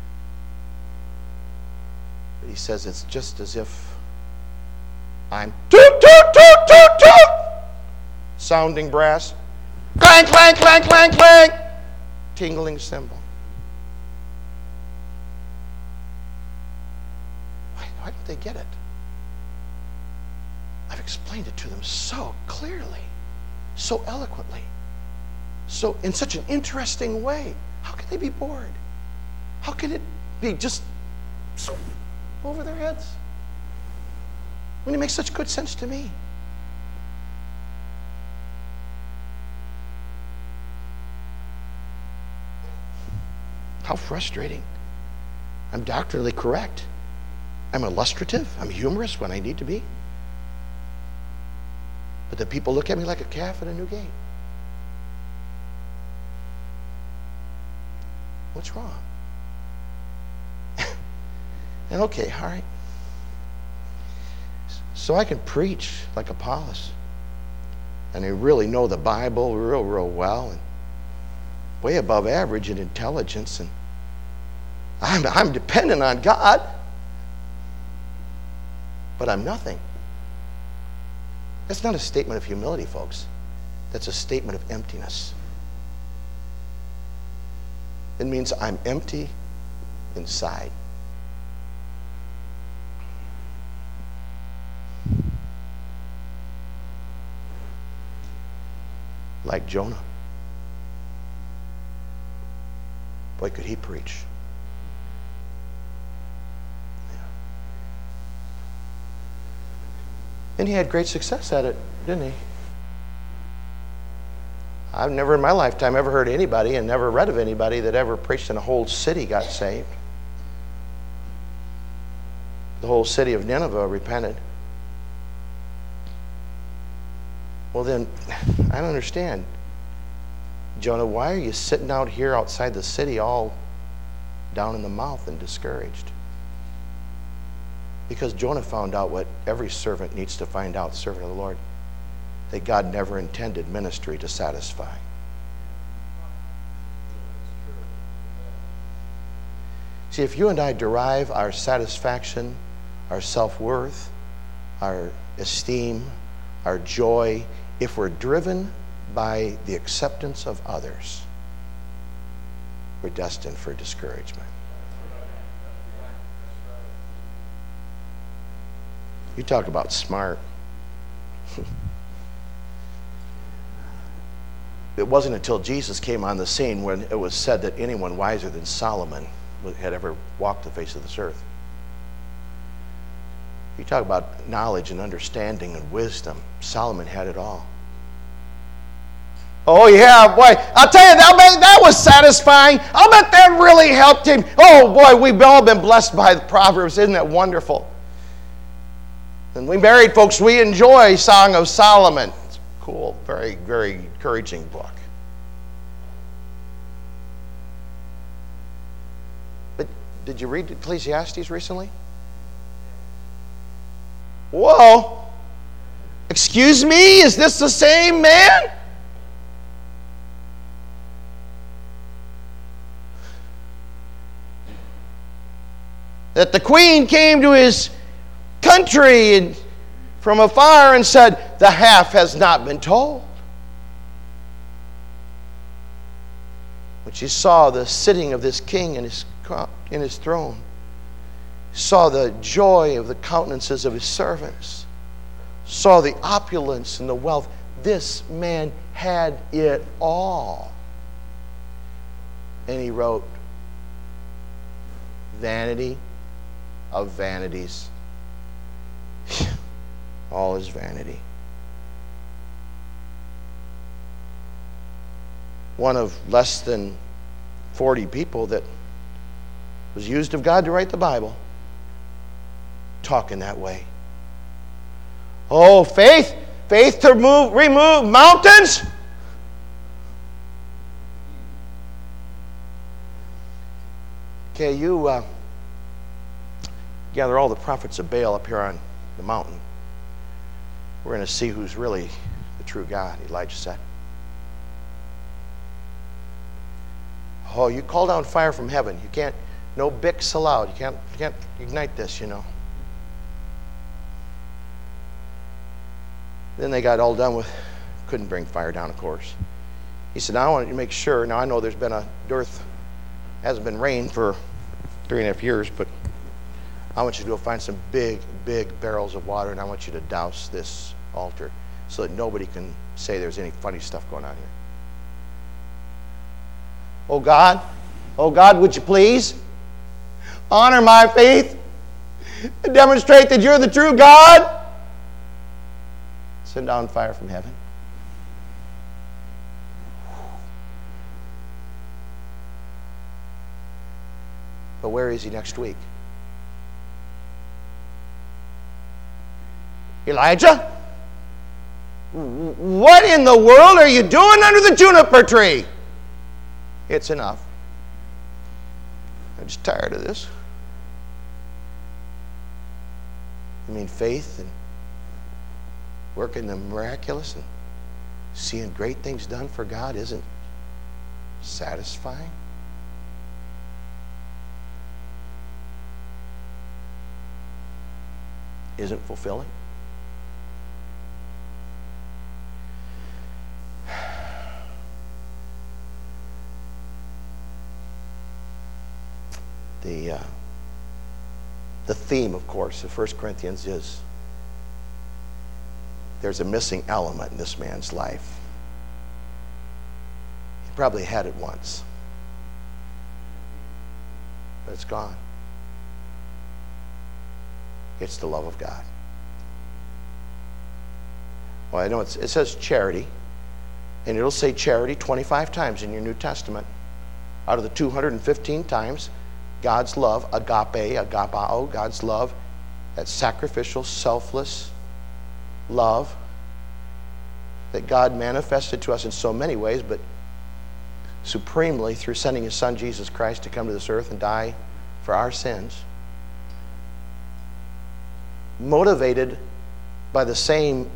But he says it's just as if I'm toot, toot, toot, toot, toot, sounding brass. Clank, clank, clank, clank, clank. Tingling cymbal. Why, why don't they get it? I've explained it to them so clearly, so eloquently, so in such an interesting way. How can they be bored? How can it be just over their heads when it makes such good sense to me? How frustrating. I'm doctrinally correct. I'm illustrative. I'm humorous when I need to be. But the people look at me like a calf at a new gate. What's wrong? And okay, all right. So I can preach like Apollos. And I really know the Bible real, real well. And way above average in intelligence. And I'm, I'm dependent on God, but I'm nothing. That's not a statement of humility, folks. That's a statement of emptiness. It means I'm empty inside. Like Jonah. Boy, could he preach. And he had great success at it, didn't he? I've never in my lifetime ever heard anybody and never read of anybody that ever preached and a whole city got saved. The whole city of Nineveh repented. Well then, I don't understand. Jonah, why are you sitting out here outside the city all down in the mouth and discouraged? Because Jonah found out what every servant needs to find out, servant of the Lord, that God never intended ministry to satisfy. See, if you and I derive our satisfaction, our self-worth, our esteem, our joy, if we're driven by the acceptance of others, we're destined for discouragement. You talk about smart. It wasn't until Jesus came on the scene when it was said that anyone wiser than Solomon had ever walked the face of this earth. You talk about knowledge and understanding and wisdom. Solomon had it all. Oh yeah, boy, I'll tell you, that, that was satisfying. I'll bet that really helped him. Oh boy, we've all been blessed by the Proverbs. Isn't that wonderful? And we married folks, we enjoy Song of Solomon. It's cool, very, very encouraging book. But did you read Ecclesiastes recently? Whoa! Excuse me, is this the same man? That the queen came to his country and from afar and said, the half has not been told. When she saw the sitting of this king in his, in his throne, saw the joy of the countenances of his servants, saw the opulence and the wealth. This man had it all. And he wrote, vanity of vanities. All is vanity. One of less than forty people that was used of God to write the Bible, talking that way. Oh, faith, faith to move, remove mountains. Okay, you uh, gather all the prophets of Baal up here on the mountain. We're going to see who's really the true God, Elijah said. Oh, you call down fire from heaven. You can't, no Bix allowed. You can't, you can't ignite this, you know. Then they got all done with, couldn't bring fire down, of course. He said, now I want you to make sure, now I know there's been a dearth, hasn't been rain for three and a half years, but I want you to go find some big, big barrels of water, and I want you to douse this altar so that nobody can say there's any funny stuff going on here. Oh God, oh God, would you please honor my faith and demonstrate that you're the true God? Send down fire from heaven. But where is he next week? Elijah? What in the world are you doing under the juniper tree? It's enough. I'm just tired of this. I mean, faith and working the miraculous and seeing great things done for God isn't satisfying? Isn't fulfilling? The, uh, the theme, of course, of First Corinthians is there's a missing element in this man's life. He probably had it once, but it's gone. It's the love of God. Well, I know it's, it says charity, and it'll say charity twenty-five times in your New Testament. Out of the two hundred fifteen times, God's love, agape, agapao, God's love, that sacrificial, selfless love that God manifested to us in so many ways, but supremely through sending his son Jesus Christ to come to this earth and die for our sins, motivated by the same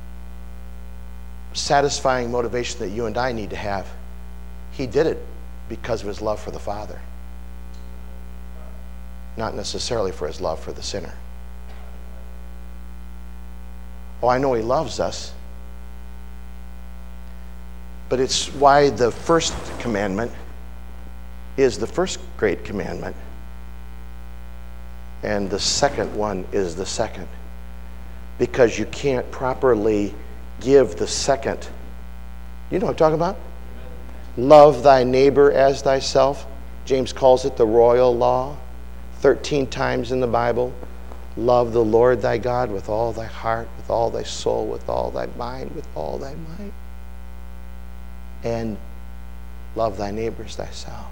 satisfying motivation that you and I need to have. He did it because of his love for the Father, not necessarily for his love for the sinner. Oh, I know he loves us, but it's why the first commandment is the first great commandment, and the second one is the second, because you can't properly give the second. You know what I'm talking about? Love thy neighbor as thyself. James calls it the royal law. Thirteen times in the Bible. Love the Lord thy God with all thy heart, with all thy soul, with all thy mind, with all thy might. And love thy neighbor as thyself.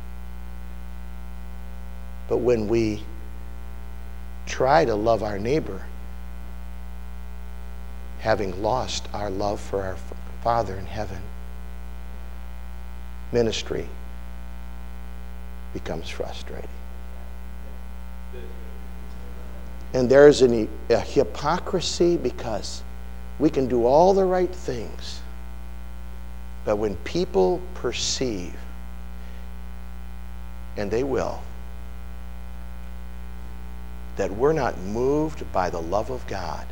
But when we try to love our neighbor having lost our love for our Father in heaven, ministry becomes frustrating. And there's an, a hypocrisy because we can do all the right things, but when people perceive, and they will, that we're not moved by the love of God.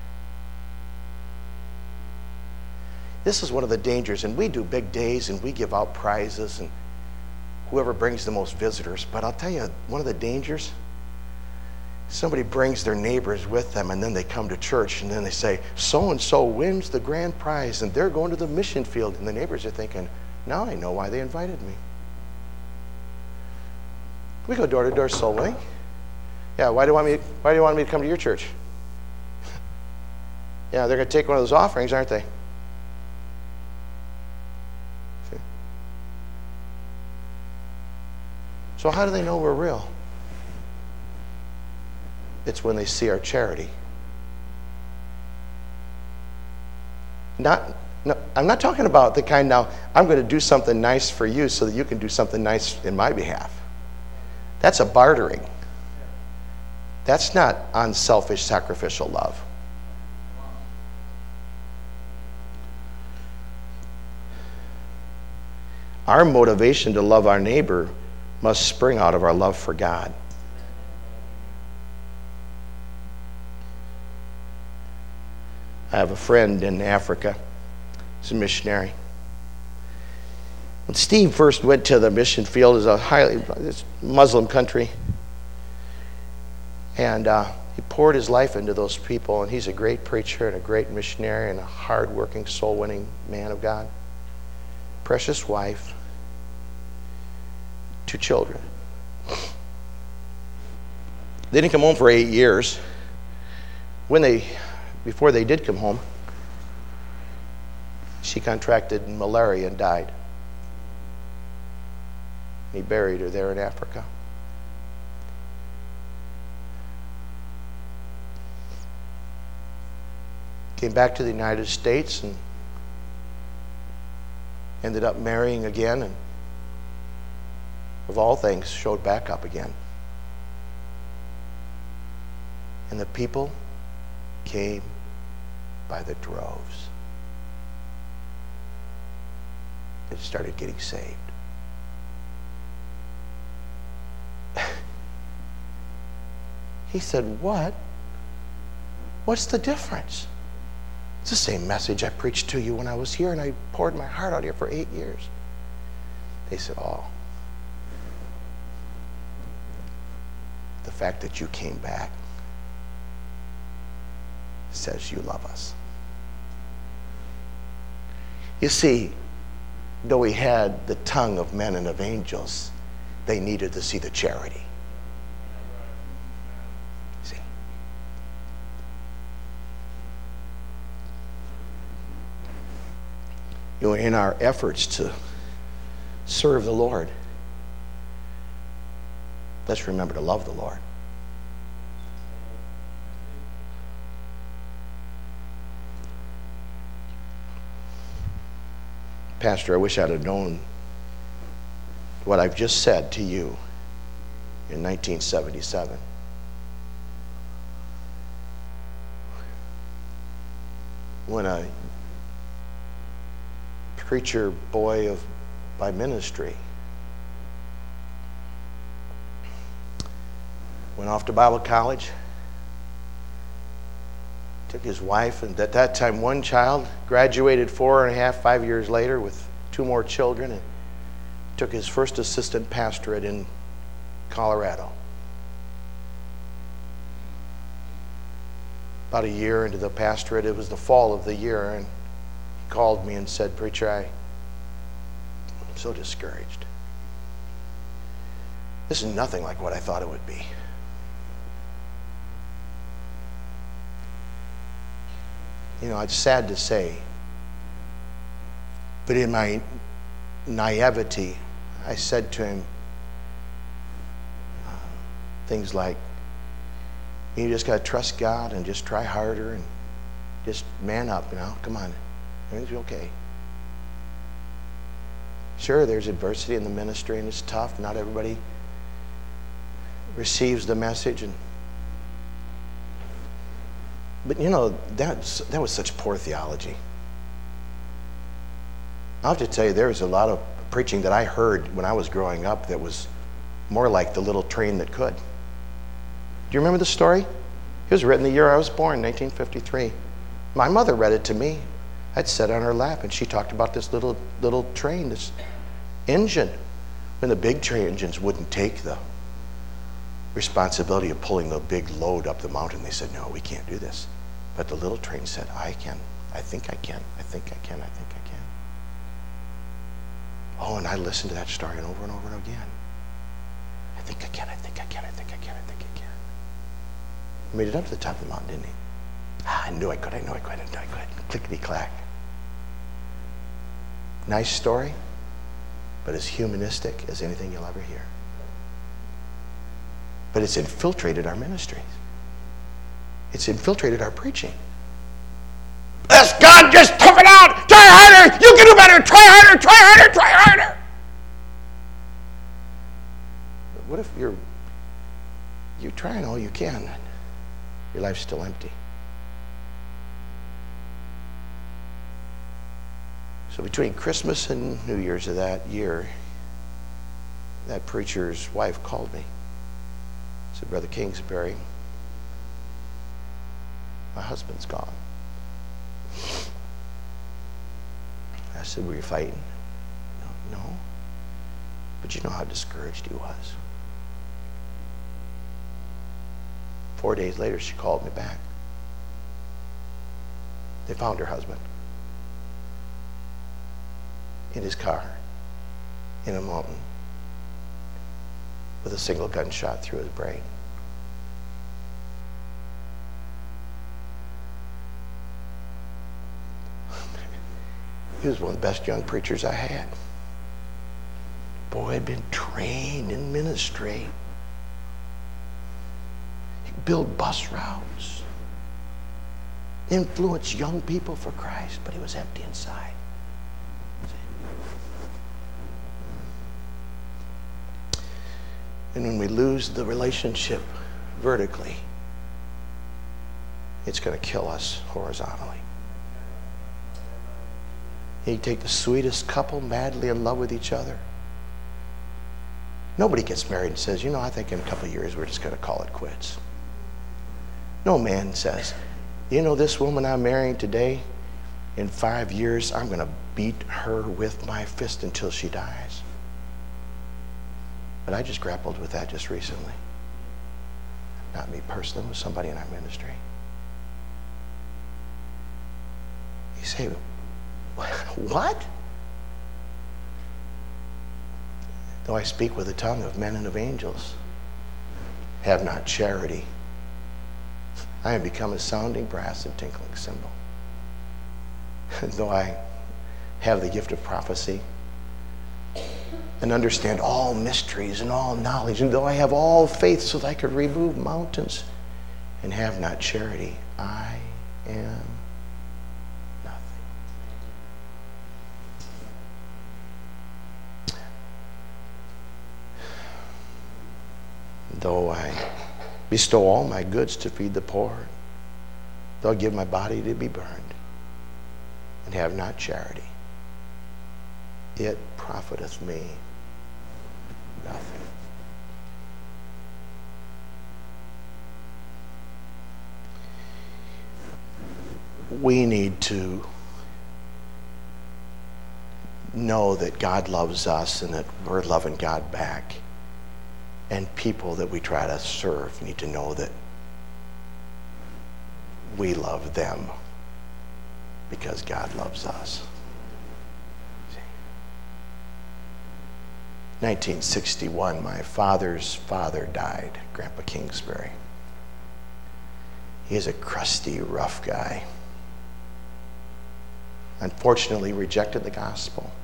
This is one of the dangers, and we do big days and we give out prizes and whoever brings the most visitors, but I'll tell you, one of the dangers, somebody brings their neighbors with them and then they come to church and then they say, so-and-so wins the grand prize and they're going to the mission field, and the neighbors are thinking, now I know why they invited me. We go door to door soul winning. Yeah, why do you want me, why do you want me to come to your church? Yeah, they're going to take one of those offerings, aren't they? See? So how do they know we're real? It's when they see our charity. Not, no, I'm not talking about the kind now, I'm going to do something nice for you so that you can do something nice in my behalf. That's a bartering. That's not unselfish, sacrificial love. Our motivation to love our neighbor must spring out of our love for God. I have a friend in Africa. He's a missionary. When Steve first went to the mission field, as a highly it's Muslim country, and uh, he poured his life into those people, and he's a great preacher and a great missionary and a hard-working, soul-winning man of God. Precious wife, two children. They didn't come home for eight years. When they, before they did come home, she contracted malaria and died. He buried her there in Africa. Came back to the United States and ended up marrying again, and of all things, showed back up again. And the people came by the droves. They started getting saved. He said, what? What's the difference? It's the same message I preached to you when I was here, and I poured my heart out here for eight years. They said, oh, the fact that you came back says you love us. You see, though he had the tongue of men and of angels, they needed to see the charity. See? You know, in our efforts to serve the Lord, let's remember to love the Lord. Pastor, I wish I'd have known what I've just said to you in nineteen seventy-seven. When a preacher boy of by ministry went off to Bible college, took his wife, and at that time one child, graduated four and a half, five years later with two more children, and took his first assistant pastorate in Colorado. About a year into the pastorate, it was the fall of the year, and he called me and said, Preacher, I, I'm so discouraged. This is nothing like what I thought it would be. You know, it's sad to say, but in my naivety, I said to him uh, things like, you just got to trust God and just try harder, and Just man up now. Come on. Everything's okay. Sure, there's adversity in the ministry, and it's tough. Not everybody receives the message. And But you know, that's, that was such poor theology. I'll have to tell you, there was a lot of preaching that I heard when I was growing up that was more like The Little Train That Could. Do you remember the story? It was written the year I was born, nineteen fifty-three. My mother read it to me. I'd sit on her lap, and she talked about this little little train, this engine. When the big train engines wouldn't take the responsibility of pulling the big load up the mountain, they said, no, we can't do this. But the little train said, I can. I think I can. I think I can. I think I can. Oh, and I listened to that story over and over and again. I think I can. I think I can. I think I can. I think I can. He made it up to the top of the mountain, didn't he? Ah, I knew I could. I knew I could. I knew I could. Clickety-clack. Nice story, but as humanistic as anything you'll ever hear. But it's infiltrated our ministries. It's infiltrated our preaching. Bless God, just tough it out. Try harder. You can do better. Try harder. Try harder. Try harder. But what if you're you're trying all you can? Your life's still empty. So between Christmas and New Year's of that year, that preacher's wife called me. Said, Brother Kingsbury, my husband's gone. I said, were you fighting? No, no. But you know how discouraged he was. Four days later, she called me back. They found her husband in his car in a mountain with a single gunshot through his brain. He was one of the best young preachers I had. Boy had been trained in ministry. He could build bus routes, influence young people for Christ, but he was empty inside. And when we lose the relationship vertically, it's going to kill us horizontally. You take the sweetest couple madly in love with each other. Nobody gets married and says, you know, I think in a couple of years we're just going to call it quits. No man says, you know, this woman I'm marrying today, in five years I'm going to beat her with my fist until she dies. But I just grappled with that just recently. Not me personally, with somebody in our ministry. You say, what? Though I speak with the tongue of men and of angels, have not charity, I have become a sounding brass and tinkling cymbal. Though I have the gift of prophecy, and understand all mysteries and all knowledge, and though I have all faith so that I could remove mountains, and have not charity, I am nothing. Though I bestow all my goods to feed the poor, though I give my body to be burned, and have not charity, it profiteth me nothing. We need to know that God loves us and that we're loving God back. And people that we try to serve need to know that we love them because God loves us. nineteen sixty-one, my father's father died, Grandpa Kingsbury. He is a crusty, rough guy. Unfortunately, rejected the gospel.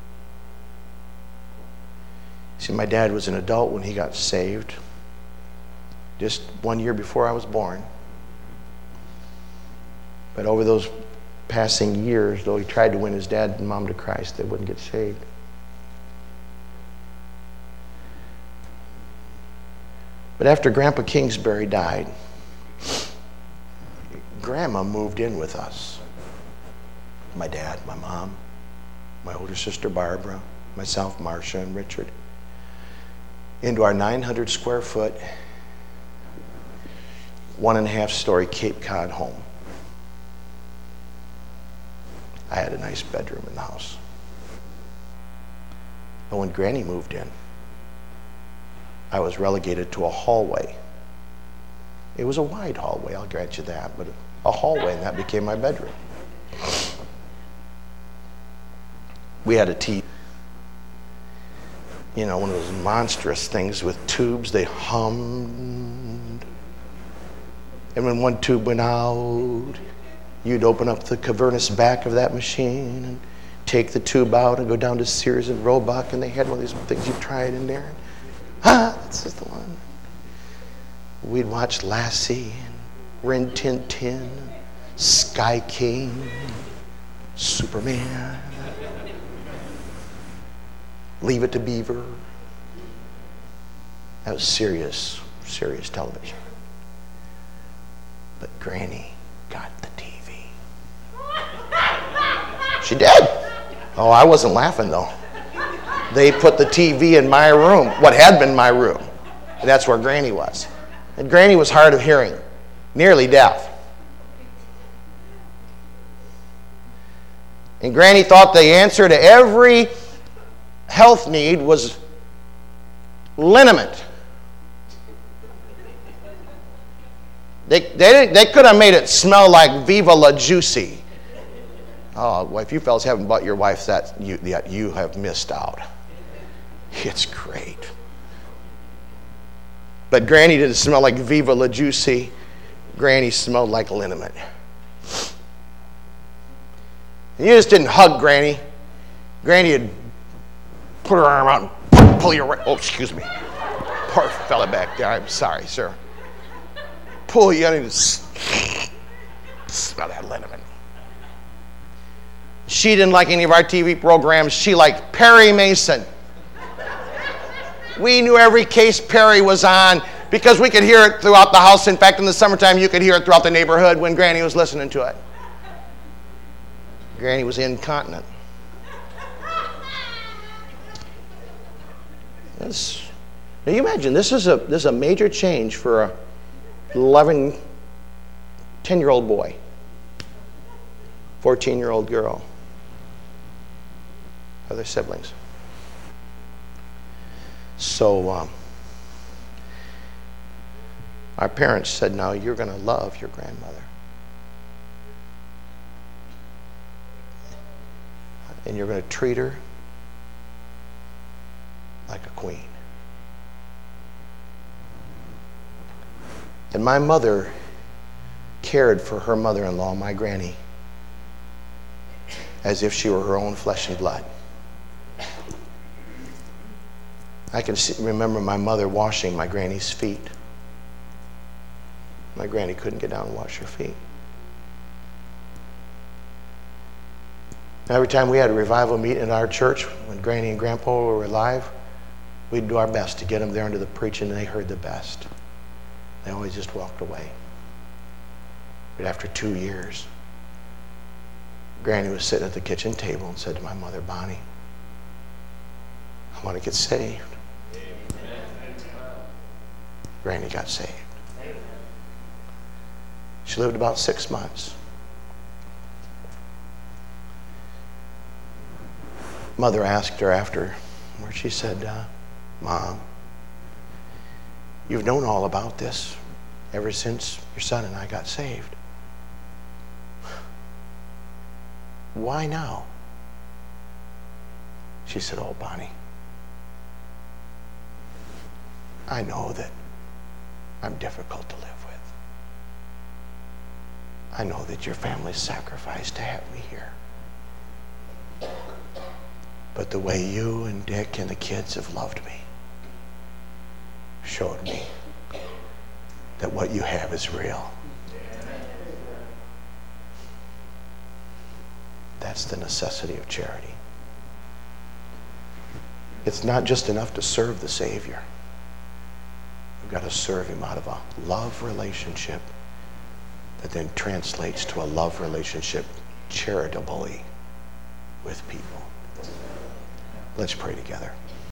See, my dad was an adult when he got saved, just one year before I was born. But over those passing years, though he tried to win his dad and mom to Christ, they wouldn't get saved. But after Grandpa Kingsbury died, Grandma moved in with us. My dad, my mom, my older sister Barbara, myself, Marcia, and Richard, into our nine hundred square foot, one and a half story Cape Cod home. I had a nice bedroom in the house. But when Granny moved in, I was relegated to a hallway. It was a wide hallway, I'll grant you that, but a hallway, and that became my bedroom. We had a T V, you know, one of those monstrous things with tubes. They hummed. And when one tube went out, you'd open up the cavernous back of that machine and take the tube out and go down to Sears and Roebuck, and they had one of these things you try it in there. And, ah, this is the one. We'd watch Lassie and Rin Tin Tin, Sky King, Superman, Leave It to Beaver. That was serious, serious television. But Granny got the T V. She did. Oh, I wasn't laughing though. They put the T V in my room, what had been my room. And that's where Granny was. And Granny was hard of hearing, nearly deaf. And Granny thought the answer to every health need was liniment. They, they, they could have made it smell like Viva La Juicy. Oh, well, if you fellas haven't bought your wife that you, yet, you have missed out. It's great. But Granny didn't smell like Viva La Juicy. Granny smelled like liniment. And you just didn't hug Granny. Granny had put her arm out and pull your... Oh, excuse me. Poor fella back there. I'm sorry, sir. Pull you in and smell that liniment. She didn't like any of our T V programs. She liked Perry Mason. We knew every case Perry was on because we could hear it throughout the house. In fact, in the summertime, you could hear it throughout the neighborhood when Granny was listening to it. Granny was incontinent. This, now you imagine, this is a this is a major change for a eleven, ten-year-old boy, fourteen-year-old girl, other siblings. So um, our parents said, now you're going to love your grandmother. And you're going to treat her like a queen. And my mother cared for her mother-in-law, my granny, as if she were her own flesh and blood. I can see, remember my mother washing my granny's feet. My granny couldn't get down and wash her feet. Every time we had a revival meeting in our church, when Granny and Grandpa were alive, we'd do our best to get them there into the preaching, and they heard the best. They always just walked away. But after two years, Granny was sitting at the kitchen table and said to my mother, Bonnie, I want to get saved. Granny got saved. She lived about six months. Mother asked her after, where she said, uh, Mom, you've known all about this ever since your son and I got saved. Why now? She said, oh, Bonnie, I know that I'm difficult to live with. I know that your family sacrificed to have me here. But the way you and Dick and the kids have loved me showed me that what you have is real. That's the necessity of charity. It's not just enough to serve the Savior. We've got to serve him out of a love relationship that then translates to a love relationship charitably with people. Let's pray together.